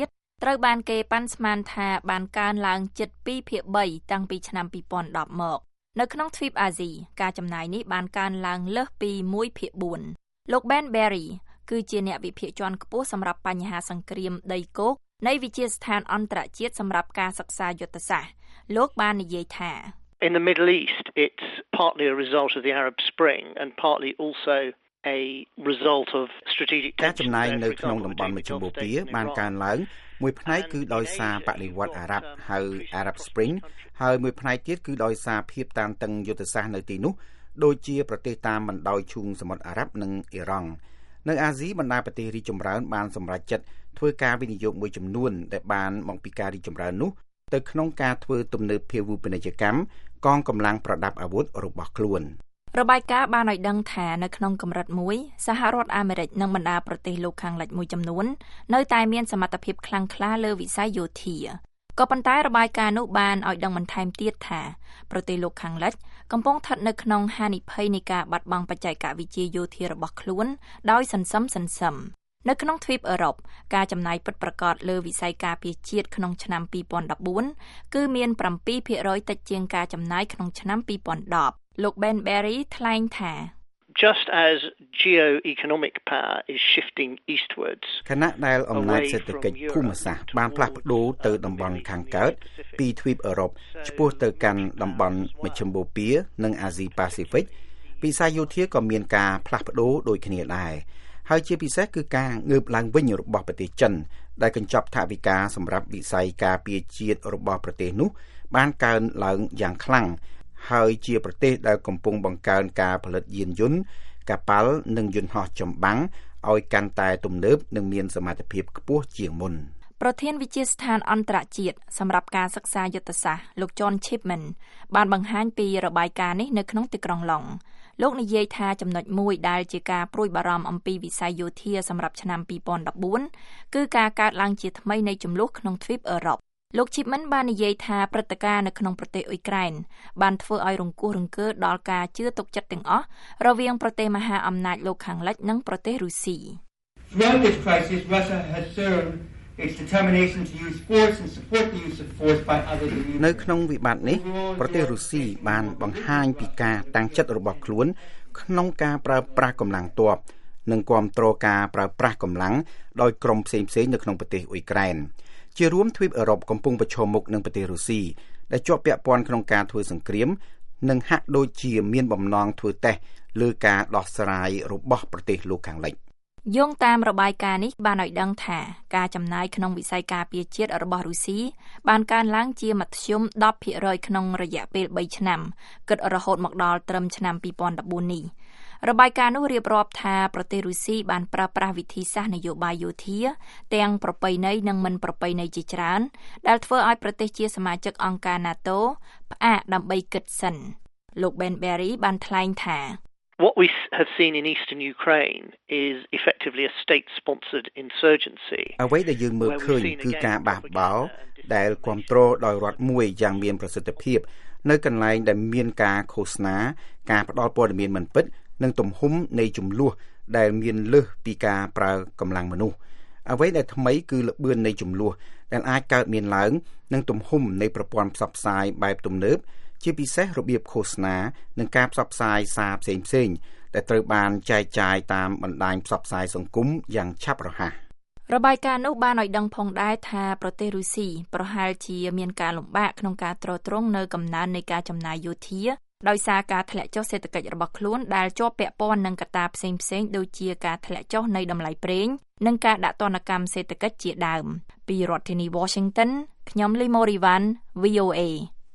ត្រូវបានគេប៉ាន់ស្មានថាបានកើនឡើងជិតពីរភាគបីតាំងពីឆ្នាំពីរពាន់ដប់មកនៅក្នុងទ្វីបអាស៊ីការចំណាយនេះបានកើនឡើងលើសពីមួយភាគបួនលោក Ben Berry គឺជាអ្នកវិភាគជាន់ខ្ពស់សម្រាប់បញ្ហាសង្គ្រាមដីគោកនៃវិទ្យាស្ថានអន្តរជាតិសម្រាប់ការសិក្សាយុទ្ធសាស្ត្រលោកបាននិយាយថា In the Middle East it's partly a result of the Arab Spring and partly also a result of strategic tensions ការចំណាយនៅក្នុងតំបន់មជ្ឈមបូព៌ាបានកើនឡើងមួយផ្នែកគឺដោយសារបដិវត្តន៍អារ៉ាប់ហៅ Arab Spring ហើយមួយផ្នែកទៀតគឺដោយសារភាពតានតឹងយុទ្ធសាស្ត្រនៅទីនោះដូចជាប្រទេសតាមបណ្ដោយឈូងសមុទ្រអារ៉ាប់និងអ៊ីរ៉ង់នៅអាស៊ីបណ្ដាប្រទេសរីកចម្រើនបានសម្រេចចិត្តធ្វើការវិនិយោគមួយចំនួនដែលបានមកពីការរីកចម្រើននោះទៅក្នុងការធ្វើទំនើបភាវូបនីយកម្មកងកម្លាំងប្រដាប់អាវុធរបស់ខ្លួនរបាយការណ៍បានឲ្យដឹងថានៅក្នុងកម្រិតមួយសហរដ្ឋអាមេរិកនិងបណ្ដាប្រទេសលោកខាងលិចមួយចំនួននៅតែមានសមត្ថភាពខ្លាំងក្លាលើវិស័យយោធាក៏ប៉ុន្តែរបាយការណ៍នោះបានឲ្យដឹងបន្ថែមទៀតថាប្រទេសលោកខាងលិចកំពុងស្ថិតនៅក្នុងហានិភ័យនៃការបាត់បង់បច្ចេកវិទ្យាយោធារបស់ខ្លួនដោយសន្សឹមសន្សឹមនៅក្នុងទ្វីបអឺរ៉ុបការចំណាយពិតប្រាកដលើវិស័យការពារជាតិក្នុងឆ្នាំពីរពាន់ដប់បួនគឺមាន7%តិចជាងការចំណាយក្នុងឆ្នាំពីរពាន់ដប់លោក Ben Berry ថ្លែងថា Just as geo-economic power is shifting eastwards ខណៈដែលអំណាចសេដ្ឋកិច្ចភូមិសាស្ត្របានផ្លាស់ប្ដូរទៅតំបន់ខាងកើតពីទ្វីបអឺរ៉ុបឆ្ពោះទៅកាន់តំបន់មជ្ឈមបូព៌ានិងអាស៊ីប៉ាស៊ីហ្វិកវិស័យយោធាក៏មានការផ្លាស់ប្ដូរដូចគ្នាដែរហើយជាពិសេសគឺការងើបឡើងវិញរបស់ប្រទេសចិនដែលកញ្ចប់ថវិកាសម្រាប់វិស័យការពារជាតិរបស់ប្រទេសនោះបានកើនឡើងយ៉ាងខ្លាំងហើយជាប្រទេសដែលកំពុងបង្កើនការផលិតយានយន្តកប៉ាល់និងយន្តហោះចម្បាំងឲ្យកាន់តែទំនើបនិងមានសមត្ថភាពខ្ពស់ជាងមុនប្រធានវិទ្យាស្ថានអន្តរជាតិសម្រាប់ការសិក្សាយុទ្ធសាស្ត្រលោក John Chipman បានបង្ហាញពីរបាយការណ៍នេះនៅក្នុងទីក្រុងឡុងលោកនិយាយថាចំណុចមួយដែលជាការព្រួយបារម្ភអំពីវិស័យយោធាសម្រាប់ឆ្នាំពីរពាន់ដប់បួនគឺការកើតឡើងជាថ្មីនៃជម្លោះក្នុងទ្វីបអឺរ៉ុបលោក Chipman បាននិយាយថាព្រឹត្តិការណ៍នៅក្នុងប្រទេសអ៊ុយក្រែនបានធ្វើឲ្យរង្គោះរង្គើដល់ការជឿទុកចិត្តទាំងអស់រវាងប្រទេសមហាអំណាចលោកខាងលិចនិងប្រទេសរុស្ស៊ី Throughout this crisis, Russia has shown its determination to use force and support the use of force by others in the នៅក្នុងវិបត្តិនេះប្រទេសរុស្ស៊ីបានបង្ហាញពីការតាំងចិត្តរបស់ខ្លួនក្នុងការប្រើប្រាស់កម្លាំងទ័ពនិងគាំទ្រការប្រើប្រាស់កម្លាំងដោយក្រុមផ្សេងៗនៅក្នុងប្រទេសអ៊ុយក្រែនជារួមទ្វីបអឺរ៉ុបកំពុងប្រឈមមុខនឹងប្រទេសរុស្ស៊ីដែលជាប់ពាក់ព័ន្ធក្នុងការធ្វើសង្គ្រាមនិងហាក់ដូចជាមានបំណងធ្វើតេស្តលើការដោះស្រាយរបស់ប្រទេសលោកខាងលិចយោងតាមរបាយការណ៍នេះបានឲ្យដឹងថាការចំណាយក្នុងវិស័យការពារជាតិរបស់រុស្ស៊ីបានកើនឡើងជាមធ្យម ដប់ភាគរយ ក្នុងរយៈពេលបីឆ្នាំគិតរហូតមកដល់ត្រឹមឆ្នាំពីរពាន់ដប់បួននេះរបាយការណ៍នោះរៀបរាប់ថាប្រទេសរុស្ស៊ីបានប្រើប្រាស់វិធីសាស្ត្រនយោបាយយោធាទាំងប្រពៃណីនិងមិនប្រពៃណីជាច្រើនដែលធ្វើឲ្យប្រទេសជាសមាជិកអង្គការ NATO ផ្អាកដើម្បីគិតសិនលោក Ben Berry បានថ្លែងថា What we have seen in eastern Ukraine is effectively a state-sponsored insurgency. អ្វីដែលយើងមើលឃើញគឺការបះបោរដែលគ្រប់គ្រងដោយរដ្ឋមួយយ៉ាងមានប្រសិទ្ធភាពនៅកន្លែងដែលមានការឃោសនាការផ្ដល់ព័ត៌មានមិនពិតនិងទំហំនៃចំនួនដែលមានលើសពីការប្រើកម្លាំងមនុស្សអ្វីដែលថ្មីគឺល្បឿននៃចំនួនដែលអាចកើតមានឡើងនិងទំហំនៃប្រព័ន្ធផ្សព្វផ្សាយបែបទំនើបជាពិសេសរបៀបឃោសនានិងការផ្សព្វផ្សាយសារផ្សេងៗដែលត្រូវបានចែកចាយតាមបណ្ដាញផ្សព្វផ្សាយសង្គមយ៉ាងឆាប់រហ័សរបាយការណ៍នោះបានឲ្យដឹងផងដែរថាប្រទេសរុស្ស៊ីប្រហែលជាមានការលំបាកក្នុងការទ្រទ្រង់នៅកំណើននៃការចំណាយយោធាដោយសារការធ្លាក់ចុះសេដ្ឋកិច្ចរបស់ខ្លួនដែលជាប់ពាក់ព័ន្ធនឹងកត្តាផ្សេងៗដូចជាការធ្លាក់ចុះនៃតម្លៃប្រេងនិងការដាក់ទណ្ឌកម្មសេដ្ឋកិច្ចជាដើមពីរដ្ឋធានី Washington ខ្ញុំលីម៉ូរីវ៉ាន់ វី អូ เอ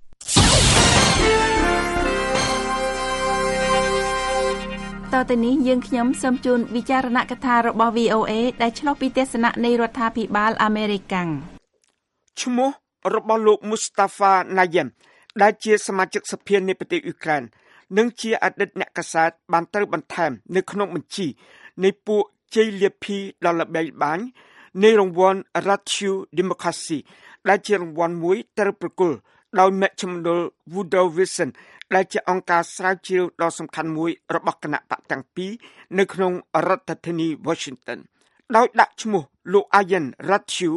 តទៅនេះយើងខ្ញុំសូមជូនវិចារណកថារបស់ វី អូ เอ ដែលឆ្លុះពីទស្សនៈនៃរដ្ឋាភិបាលអាមេរិកកាំងឈ្មោះរបស់លោក Mustafa Nayem ដែលជាសមាជិកសភានៃប្រទេសអ៊ុយក្រែននិងជាអតីតអ្នកកាសែតបានត្រូវបន្ថែមនៅក្នុងបញ្ជីនៃពួកជ័យលាភីដ៏ល្បីល្បាញនៃរង្វាន់ Ratio Democracy ដែលជារង្វាន់មួយត្រូវប្រគល់ដោយមជ្ឈមណ្ឌល Woodrow Wilson ដែលជាអង្គការស្រាវជ្រាវដ៏សំខាន់មួយរបស់គណៈបកទាំងពីរនៅក្នុងរដ្ឋធានី Washington ដោយដាក់ឈ្មោះលោក Ian Ratio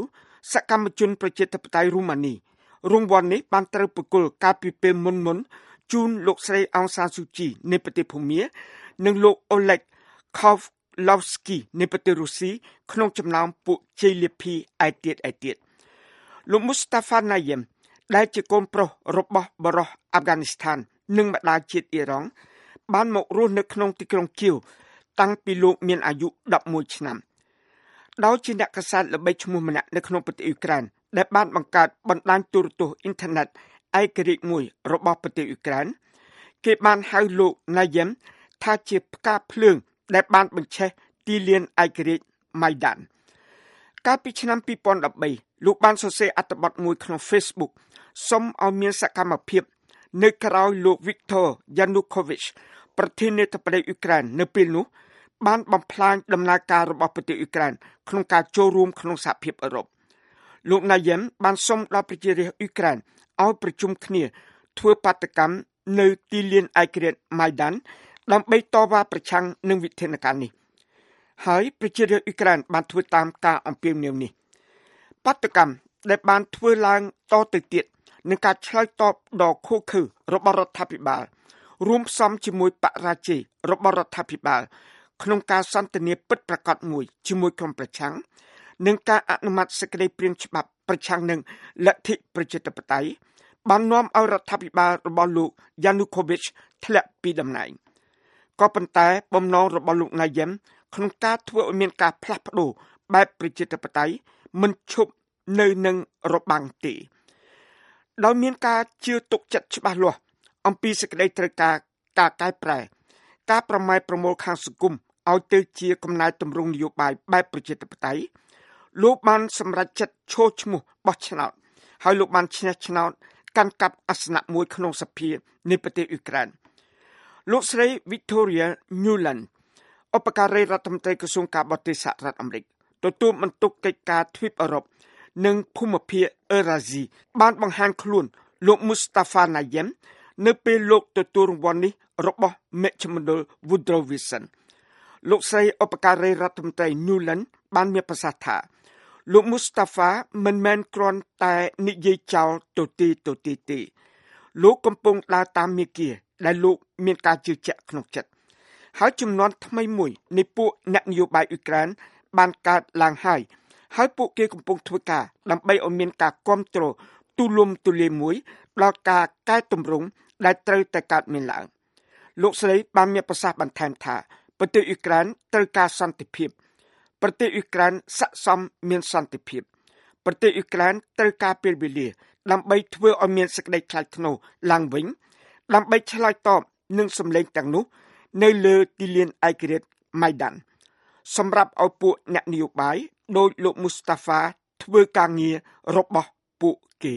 សកម្មជនប្រជាធិបតេយ្យរូម៉ានីរង្វាន់នេះបានត្រូវប្រគល់កាលពីពេលមុនមុនជូនលោកស្រីអងសានស៊ូជីនៃប្រទេសភូមានិងលោកអូឡេកខូវឡូវស្គីនៃប្រទេសរុស្ស៊ីក្នុងចំណោមពួកជ័យលាភីឯទៀតឯទៀតលោកមូស្តាហ្វាណាយឹមដែលជាកូនប្រុសរបស់បរិសអាហ្វហ្គានីស្ថាននិងម្ដាយជាតិអ៊ីរ៉ង់បានមករស់នៅក្នុងទីក្រុងគៀវតាំងពីលោកមានអាយុដប់មួយឆ្នាំដោយជាអ្នកកាសែតល្បីឈ្មោះម្នាក់នៅក្នុងប្រទេសអ៊ុយក្រែនដែលបានបង្កើតបណ្ដាញទូរទស្សន៍អ៊ីនធឺណិតឯករាជ្យមួយរបស់ប្រទេសអ៊ុយក្រែនគេបានហៅលោកណាយឹមថាជាផ្កាភ្លើងដែលបានបញ្ឆេះទីលានឯករាជ្យម៉ៃដានកាលពីឆ្នាំពីរពាន់ដប់បីលោកបានសរសេរអត្ថបទមួយក្នុង Facebook សុំឲ្យមានសកម្មភាពនៅក្រៅលោក Viktor Yanukovych ប្រធានាធិបតីអ៊ុយក្រែននៅពេលនោះបានបំផ្លាញដំណើរការរបស់ប្រទេសអ៊ុយក្រែនក្នុងការចូលរួមក្នុងសហភាពអឺរ៉ុបលោកណាយឹមបានសុំដល់ប្រជារាស្ត្រអ៊ុយក្រែនឲ្យប្រជុំគ្នាធ្វើបាតកម្មនៅទីលានឯករាជ្យម៉ៃដានដើម្បីតវ៉ាប្រឆាំងនឹងវិធានការនេះហើយប្រជារាស្ត្រអ៊ុយក្រែនបានធ្វើតាមការអំពាវនាវនេះបាតកម្មដែលបានធ្វើឡើងតទៅទៀតនឹងការឆ្លើយតបដ៏ឃោរឃៅរបស់រដ្ឋាភិបាលរួមផ្សំជាមួយបរាជ័យរបស់រដ្ឋាភិបាលក្នុងការសន្ទនាពិតប្រាកដមួយជាមួយក្រុមប្រឆាំងនិងការអនុម័តសេចក្តីព្រាងច្បាប់ប្រឆាំងនឹងលទ្ធិប្រជាធិបតេយ្យបាននាំឲ្យរដ្ឋាភិបាលរបស់លោក Yanukovych ធ្លាក់ពីតំណែងក៏ប៉ុន្តែបំណងរបស់លោកណាយឹមក្នុងការធ្វើឲ្យមានការផ្លាស់ប្ដូរបែបប្រជាធិបតេយ្យមិនឈប់នៅនឹងរបាំងទេដោយមានការជឿទុកចិត្តច្បាស់លាស់អំពីសេចក្តីត្រូវការការកែប្រែការប្រម៉ែប្រមូលខាងសង្គមឲ្យទៅជាកំណែទម្រង់នយោបាយបែបប្រជាធិបតេយ្យលោកបានសម្រេចចិត្តឈរឈ្មោះបោះឆ្នោតហើយលោកបានឈ្នះឆ្នោតកាន់កាប់អាសនៈមួយក្នុងសភានៃប្រទេសអ៊ុយក្រែនលោកស្រី Victoria Nuland ឧបការីរដ្ឋមន្ត្រីក្រសួងការបរទេសសហរដ្ឋអាមេរិកទទួលបន្ទុកកិច្ចការទ្វីបអឺរ៉ុបនិងភូមិភាគអឺរ៉ាស៊ីបានបង្ហាញខ្លួនលោក Mustafa Nayem នៅពេលលោកទទួលរង្វាន់នេះរបស់មជ្ឈមណ្ឌល Woodrow Wilson លោកស្រីឧបការីរដ្ឋមន្ត្រី Nuland បានមានប្រសាសន៍ថាលោក Mustafa មិនមែនគ្រាន់តែនិយាយចោលទៅទីទៅទីទេលោកកំពុងដើរតាមមាគ៌ាដែលលោកមានការជឿជាក់ក្នុងចិត្តហើយចំនួនថ្មីមួយនៃពួកអ្នកនយោបាយអ៊ុយក្រែនបានកើតឡើងហើយហើយពួកគេកំពុងធ្វើការដើម្បីឲ្យមានការគ្រប់គ្រងទូលំទូលាយមួយដល់ការកែតម្រង់ដែលត្រូវតែកើតមានឡើងលោកស្រីបានមានប្រសាសន៍បន្ថែមថាប្រទេសអ៊ុយក្រែនត្រូវការសន្តិភាពប្រទេសអ៊ុយក្រែនស័ក្តិសមមានសន្តិភាពប្រទេសអ៊ុយក្រែនត្រូវការពេលវេលាដើម្បីធ្វើឲ្យមានសេចក្តីថ្លៃថ្នូរឡើងវិញដើម្បីឆ្លើយតបនឹងសម្លេងទាំងនោះនៅលើទីលានឯករាជ្យម៉ៃដានសម្រាប់ឲ្យពួកអ្នកនយោបាយដោយលោក Mustafa ធ្វើការងាររបស់ពួកគេ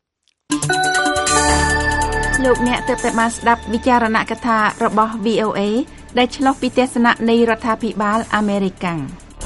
លោកអ្នកទើបតែបានស្ដាប់វិចារណកថារបស់ វី អូ เอ ដែលឆ្លុះពីទស្សនៈនៃរដ្ឋាភិបាលអាមេរិក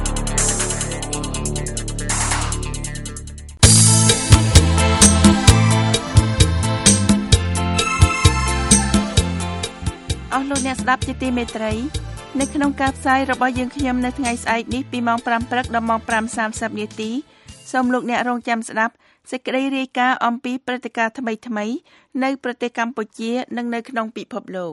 អស់លោកអ្នកស្ដាប់ជាទីមេត្រីនៅក្នុងការផ្សាយរបស់យើងខ្ញុំនៅថ្ងៃស្អែកនេះពីម៉ោងប្រាំព្រឹកដល់ម៉ោងប្រាំសាមសិបនាទីសូមលោកអ្នករងចាំស្ដាប់សេចក្តីរាយការណ៍អំពីព្រឹត្តិការណ៍ថ្មីៗនៅប្រទេសកម្ពុជានិងនៅក្នុងពិភពលោក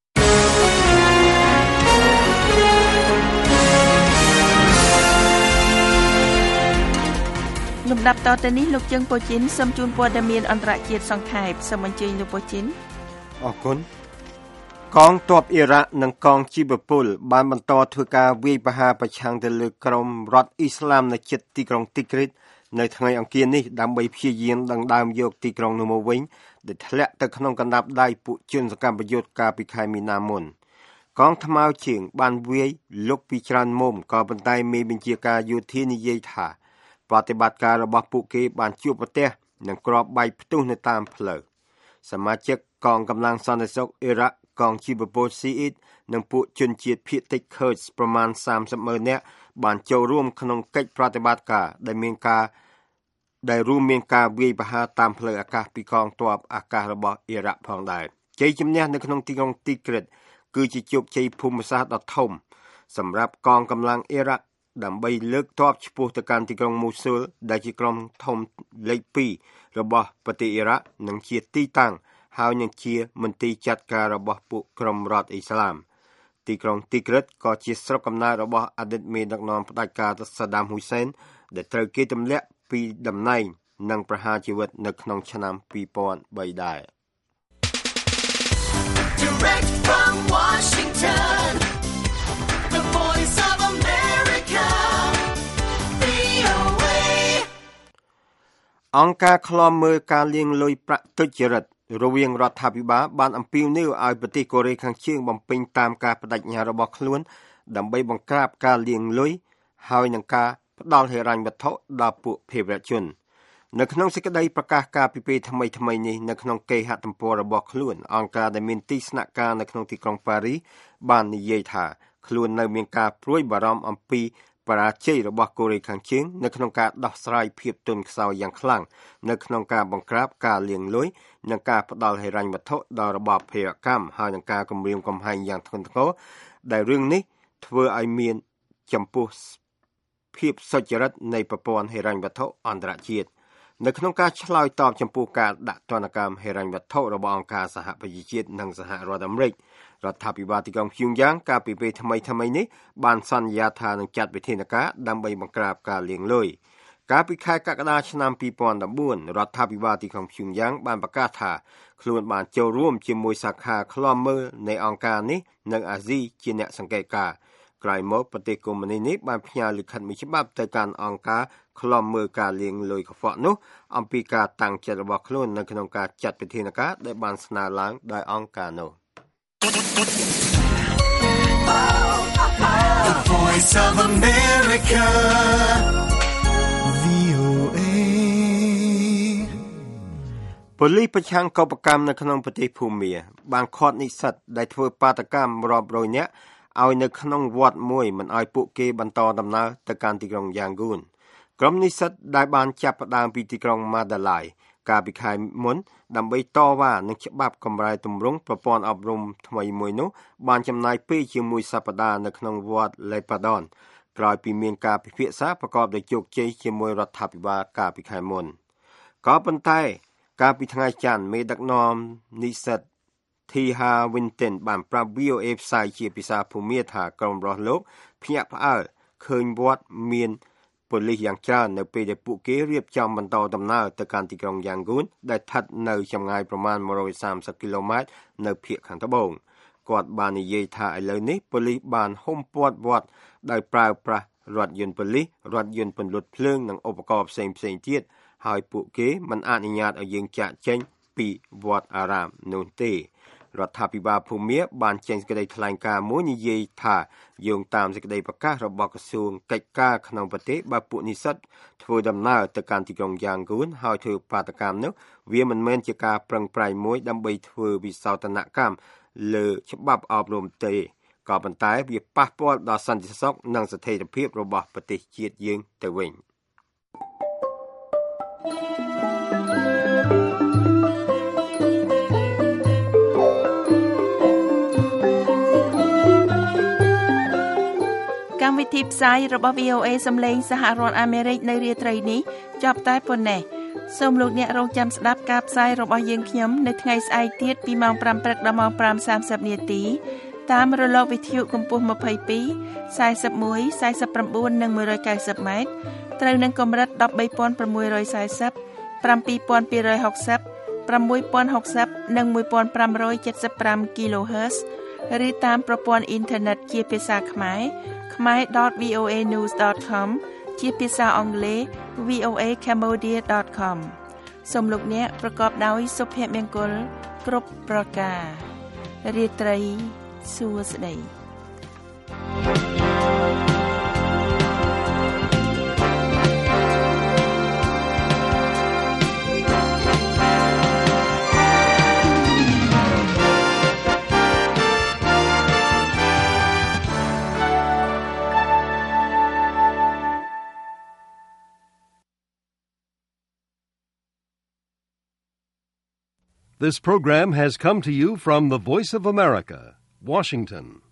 លំដាប់តទៅនេះលោកជើងពូជីនសូមជូនព័ត៌មានអន្តរជាតិសង្ខេបសូមអញ្ជើញលោកពូជីនអរគុណកងទ័ពអ៊ីរ៉ាក់និងកងជីវពលបានបន្តធ្វើការវាយប្រហារប្រឆាំងទៅលើក្រុមរដ្ឋអ៊ីស្លាមនៅជិតទីក្រុងទីក្រីតនៅថ្ងៃអង្គារនេះដើម្បីព្យាយាមដណ្ដើមយកទីក្រុងនោះមកវិញដែលធ្លាក់ទៅក្នុងកណ្ដាប់ដៃពួកជនសកម្មប្រយុទ្ធកាលពីខែមីនាមុនកងថ្មើរជើងបានវាយលុកពីច្រើនមុំក៏ប៉ុន្តែមេបញ្ជាការយោធានិយាយថាប្រតិបត្តិការរបស់ពួកគេបានជួបប្រទះនឹងគ្រាប់បែកផ្ទុះនៅតាមផ្លូវសមាជិកកងកម្លាំងសន្តិសុខអ៊ីរ៉ាក់កងជីវពលស៊ីអ៊ីតនិងពួកជនជាតិភាគតិចខឺចប្រមាណសាមសិបម៉ឺននាក់បានចូលរួមក្នុងកិច្ចប្រតិបត្តិការដែលមានការដែលរួមមានការវាយប្រហារតាមផ្លូវអាកាសពីកងទ័ពអាកាសរបស់អ៊ីរ៉ាក់ផងដែរជ័យជំនះនៅក្នុងទីក្រុងទីក្រិតគឺជាជោគជ័យភូមិសាស្ត្រដ៏ធំសម្រាប់កងកម្លាំងអ៊ីរ៉ាក់ដើម្បីលើកទ័ពឆ្ពោះទៅកាន់ទីក្រុងមូស៊ូលដែលជាក្រុងធំលេខពីររបស់ប្រទេសអ៊ីរ៉ាក់និងជាទីតាំងហើយនឹងជាមន្ទីរចាត់ការរបស់ពួកក្រុមរដ្ឋអ៊ីស្លាមទីក្រុងទីក្រិតក៏ជាស្រុកកំណើតរបស់អតីតមេដឹកនាំផ្ដាច់ការសាដាមហ៊ូសែនដែលត្រូវគេទម្លាក់ពីតំណែងនិងប្រហារជីវិតនៅក្នុងឆ្នាំពីរពាន់បីដែរ Direct from Washington, the voice of America, វី អូ เอអង្គការឃ្លាំមើលការលាងលុយប្រាក់ទុច្ចរិតរវាងរដ្ឋាភិបាលបានអំពាវនាវឲ្យប្រទេសកូរ៉េខាងជើងបំពេញតាមការបដិញ្ញារបស់ខ្លួនដើម្បីបង្ក្រាបការលាងលុយហើយនឹងការផ្ដល់ហិរញ្ញវត្ថុដល់ពួកភេរវជននៅក្នុងសេចក្តីប្រកាសការពីពេលថ្មីថ្មីនេះនៅក្នុងគេហទំព័ររបស់ខ្លួនអង្គការដែលមានទីស្នាក់ការនៅក្នុងទីក្រុងប៉ារីសបាននិយាយថាខ្លួននៅមានការព្រួយបារម្ភអំពីបរាជ័យរបស់កូរ៉េខាងជើងនៅក្នុងការដោះស្រាយភាពទន់ខ្សោយយ៉ាងខ្លាំងនៅក្នុងការបង្ក្រាបការលាងលុយនិងការផ្ដល់ហិរញ្ញវត្ថុដល់របបភេរវកម្មហើយនឹងការគំរាមកំហែងយ៉ាងធ្ងន់ធ្ងរដែលរឿងនេះធ្វើឲ្យមានចំពោះភាពសុចរិតនៃប្រព័ន្ធហិរញ្ញវត្ថុអន្តរជាតិនៅក្នុងការឆ្លើយតបចំពោះការដាក់ទណ្ឌកម្មហិរញ្ញវត្ថុរបស់អង្គការសហប្រជាជាតិនិងសហរដ្ឋអាមេរិករដ្ឋាភិបាលទីក្រុងព្យុងយ៉ាងកាលពីពេលថ្មីថ្មីនេះបានសន្យាថានឹងចាត់វិធានការដើម្បីបង្ក្រាបការលាងលុយកាលពីខែកក្កដាឆ្នាំពីរពាន់ដប់បួនរដ្ឋាភិបាលទីក្រុងព្យុងយ៉ាងបានប្រកាសថាខ្លួនបានចូលរួមជាមួយសាខាឃ្លាំមើលនៃអង្គការនេះនៅអាស៊ីជាអ្នកសង្កេតការណ៍ក្រោយមកប្រទេសកុម្មុយនីសនេះបានផ្ញើលិខិតមួយច្បាប់ទៅកាន់អង្គការឃ្លាំមើលការលាងលុយកខ្វក់នោះអំពីការតាំងចិត្តរបស់ខ្លួននៅក្នុងការចាត់វិធានការដែលបានស្នើឡើងដោយអង្គការនោះ The voice of America, វី អូ เอប៉ូលីសប្រឆាំងកុបកម្មនៅក្នុងប្រទេសភូមាបានឃាត់និស្សិតដែលធ្វើបាតកម្មរាប់រយនាក់ឲ្យនៅក្នុងវត្តមួយមិនឲ្យពួកគេបន្តដំណើរទៅកាន់ទីក្រុងយ៉ាងហ្គូនក្រុមនិស្សិតដែលបានចាប់ផ្ដើមពីទីក្រុងម៉ាដាឡាយកាលពីខែមុនដើម្បីតវ៉ានឹងច្បាប់កម្រែទម្រង់ប្រព័ន្ធអប់រំថ្មីមួយនោះបានចំណាយពេលជាមួយសប្តាហ៍នៅក្នុងវត្តលេប៉ាដនក្រោយពីមានការពិភាក្សាប្រកបដោយជោគជ័យជាមួយរដ្ឋាភិបាលកាលពីខែមុនក៏ប៉ុន្តែកាលពីថ្ងៃច័ន្ទមេដឹកនាំនិស្សិតធីហាវិនតិនបានប្រាប់ វី អូ เอ ផ្សាយជាភាសាភូមាថាក្រុមរបស់លោកភ្ញាក់ផ្អើលឃើញវត្តមានប៉ូលីសយ៉ាងច្រើននៅពេលដែលពួកគេរៀបចំបន្តដំណើរទៅកាន់ទីក្រុងយ៉ាងហ្គូនដែលស្ថិតនៅចម្ងាយប្រមាណmột trăm ba mươiគីឡូម៉ែត្រនៅភាគខាងត្បូងគាត់បាននិយាយថាឥឡូវនេះប៉ូលីសបានហ៊ុមព័ទ្ធវត្តដោយប្រើប្រាស់រថយន្តប៉ូលីសរថយន្តពន្លត់ភ្លើងនិងឧបករណ៍ផ្សេងៗទៀតហើយពួកគេមិនអនុញ្ញាតឲ្យយើងចាកចេញពីវត្តអារាមនោះទេរដ្ឋាភិបាលភូមាបានចេញសេចក្តីថ្លែងការណ៍មួយនិយាយថាយោងតាមសេចក្តីប្រកាសរបស់ក្រសួងកិច្ចការក្នុងប្រទេសបើពួកនិស្សិតធ្វើដំណើរទៅកាន់ទីក្រុងយ៉ាងហ្គូនហើយធ្វើបាតកម្មនោះវាមិនមែនជាការប្រឹងប្រែងមួយដើម្បីធ្វើវិសោធនកម្មលើច្បាប់អប់រំទេក៏ប៉ុន្តែវាប៉ះពាល់ដល់សន្តិសុខនិងស្ថិរភាពរបស់ប្រទេសជាតិយើងទៅវិញកម្មវិធីផ្សាយរបស់ វី អូ เอ សំឡេងសហរដ្ឋអាមេរិកនៅរាត្រីនេះចប់តែប៉ុណ្ណេះសូមលោកអ្នករងចាំស្ដាប់ការផ្សាយរបស់យើងខ្ញុំនៅថ្ងៃស្អែកទៀតពីម៉ោងប្រាំព្រឹកដល់ម៉ោងប្រាំសាមសិបនាទីតាមរលកវិទ្យុកម្ពស់ยี่สิบสอง 41 49និងone ninetyម៉ែត្រត្រូវនឹងកម្រិតone three six zero seven two two six zero 6060 60និងfifteen seventy-five គីឡូហឺតឬតាមប្រព័ន្ធអ៊ីនធឺណិតជាភាសាខ្មែរខ្មែរ ដត វី អូ เอ นิวส์ ដត com ជាភាសាអង់គ្លេស វី អូ เอ cambodia ដត com សូមលោកអ្នកប្រកបដោយសុភមង្គលគ្រប់ប្រការរាត្រីសួស្តី This program has come to you from the Voice of America, Washington.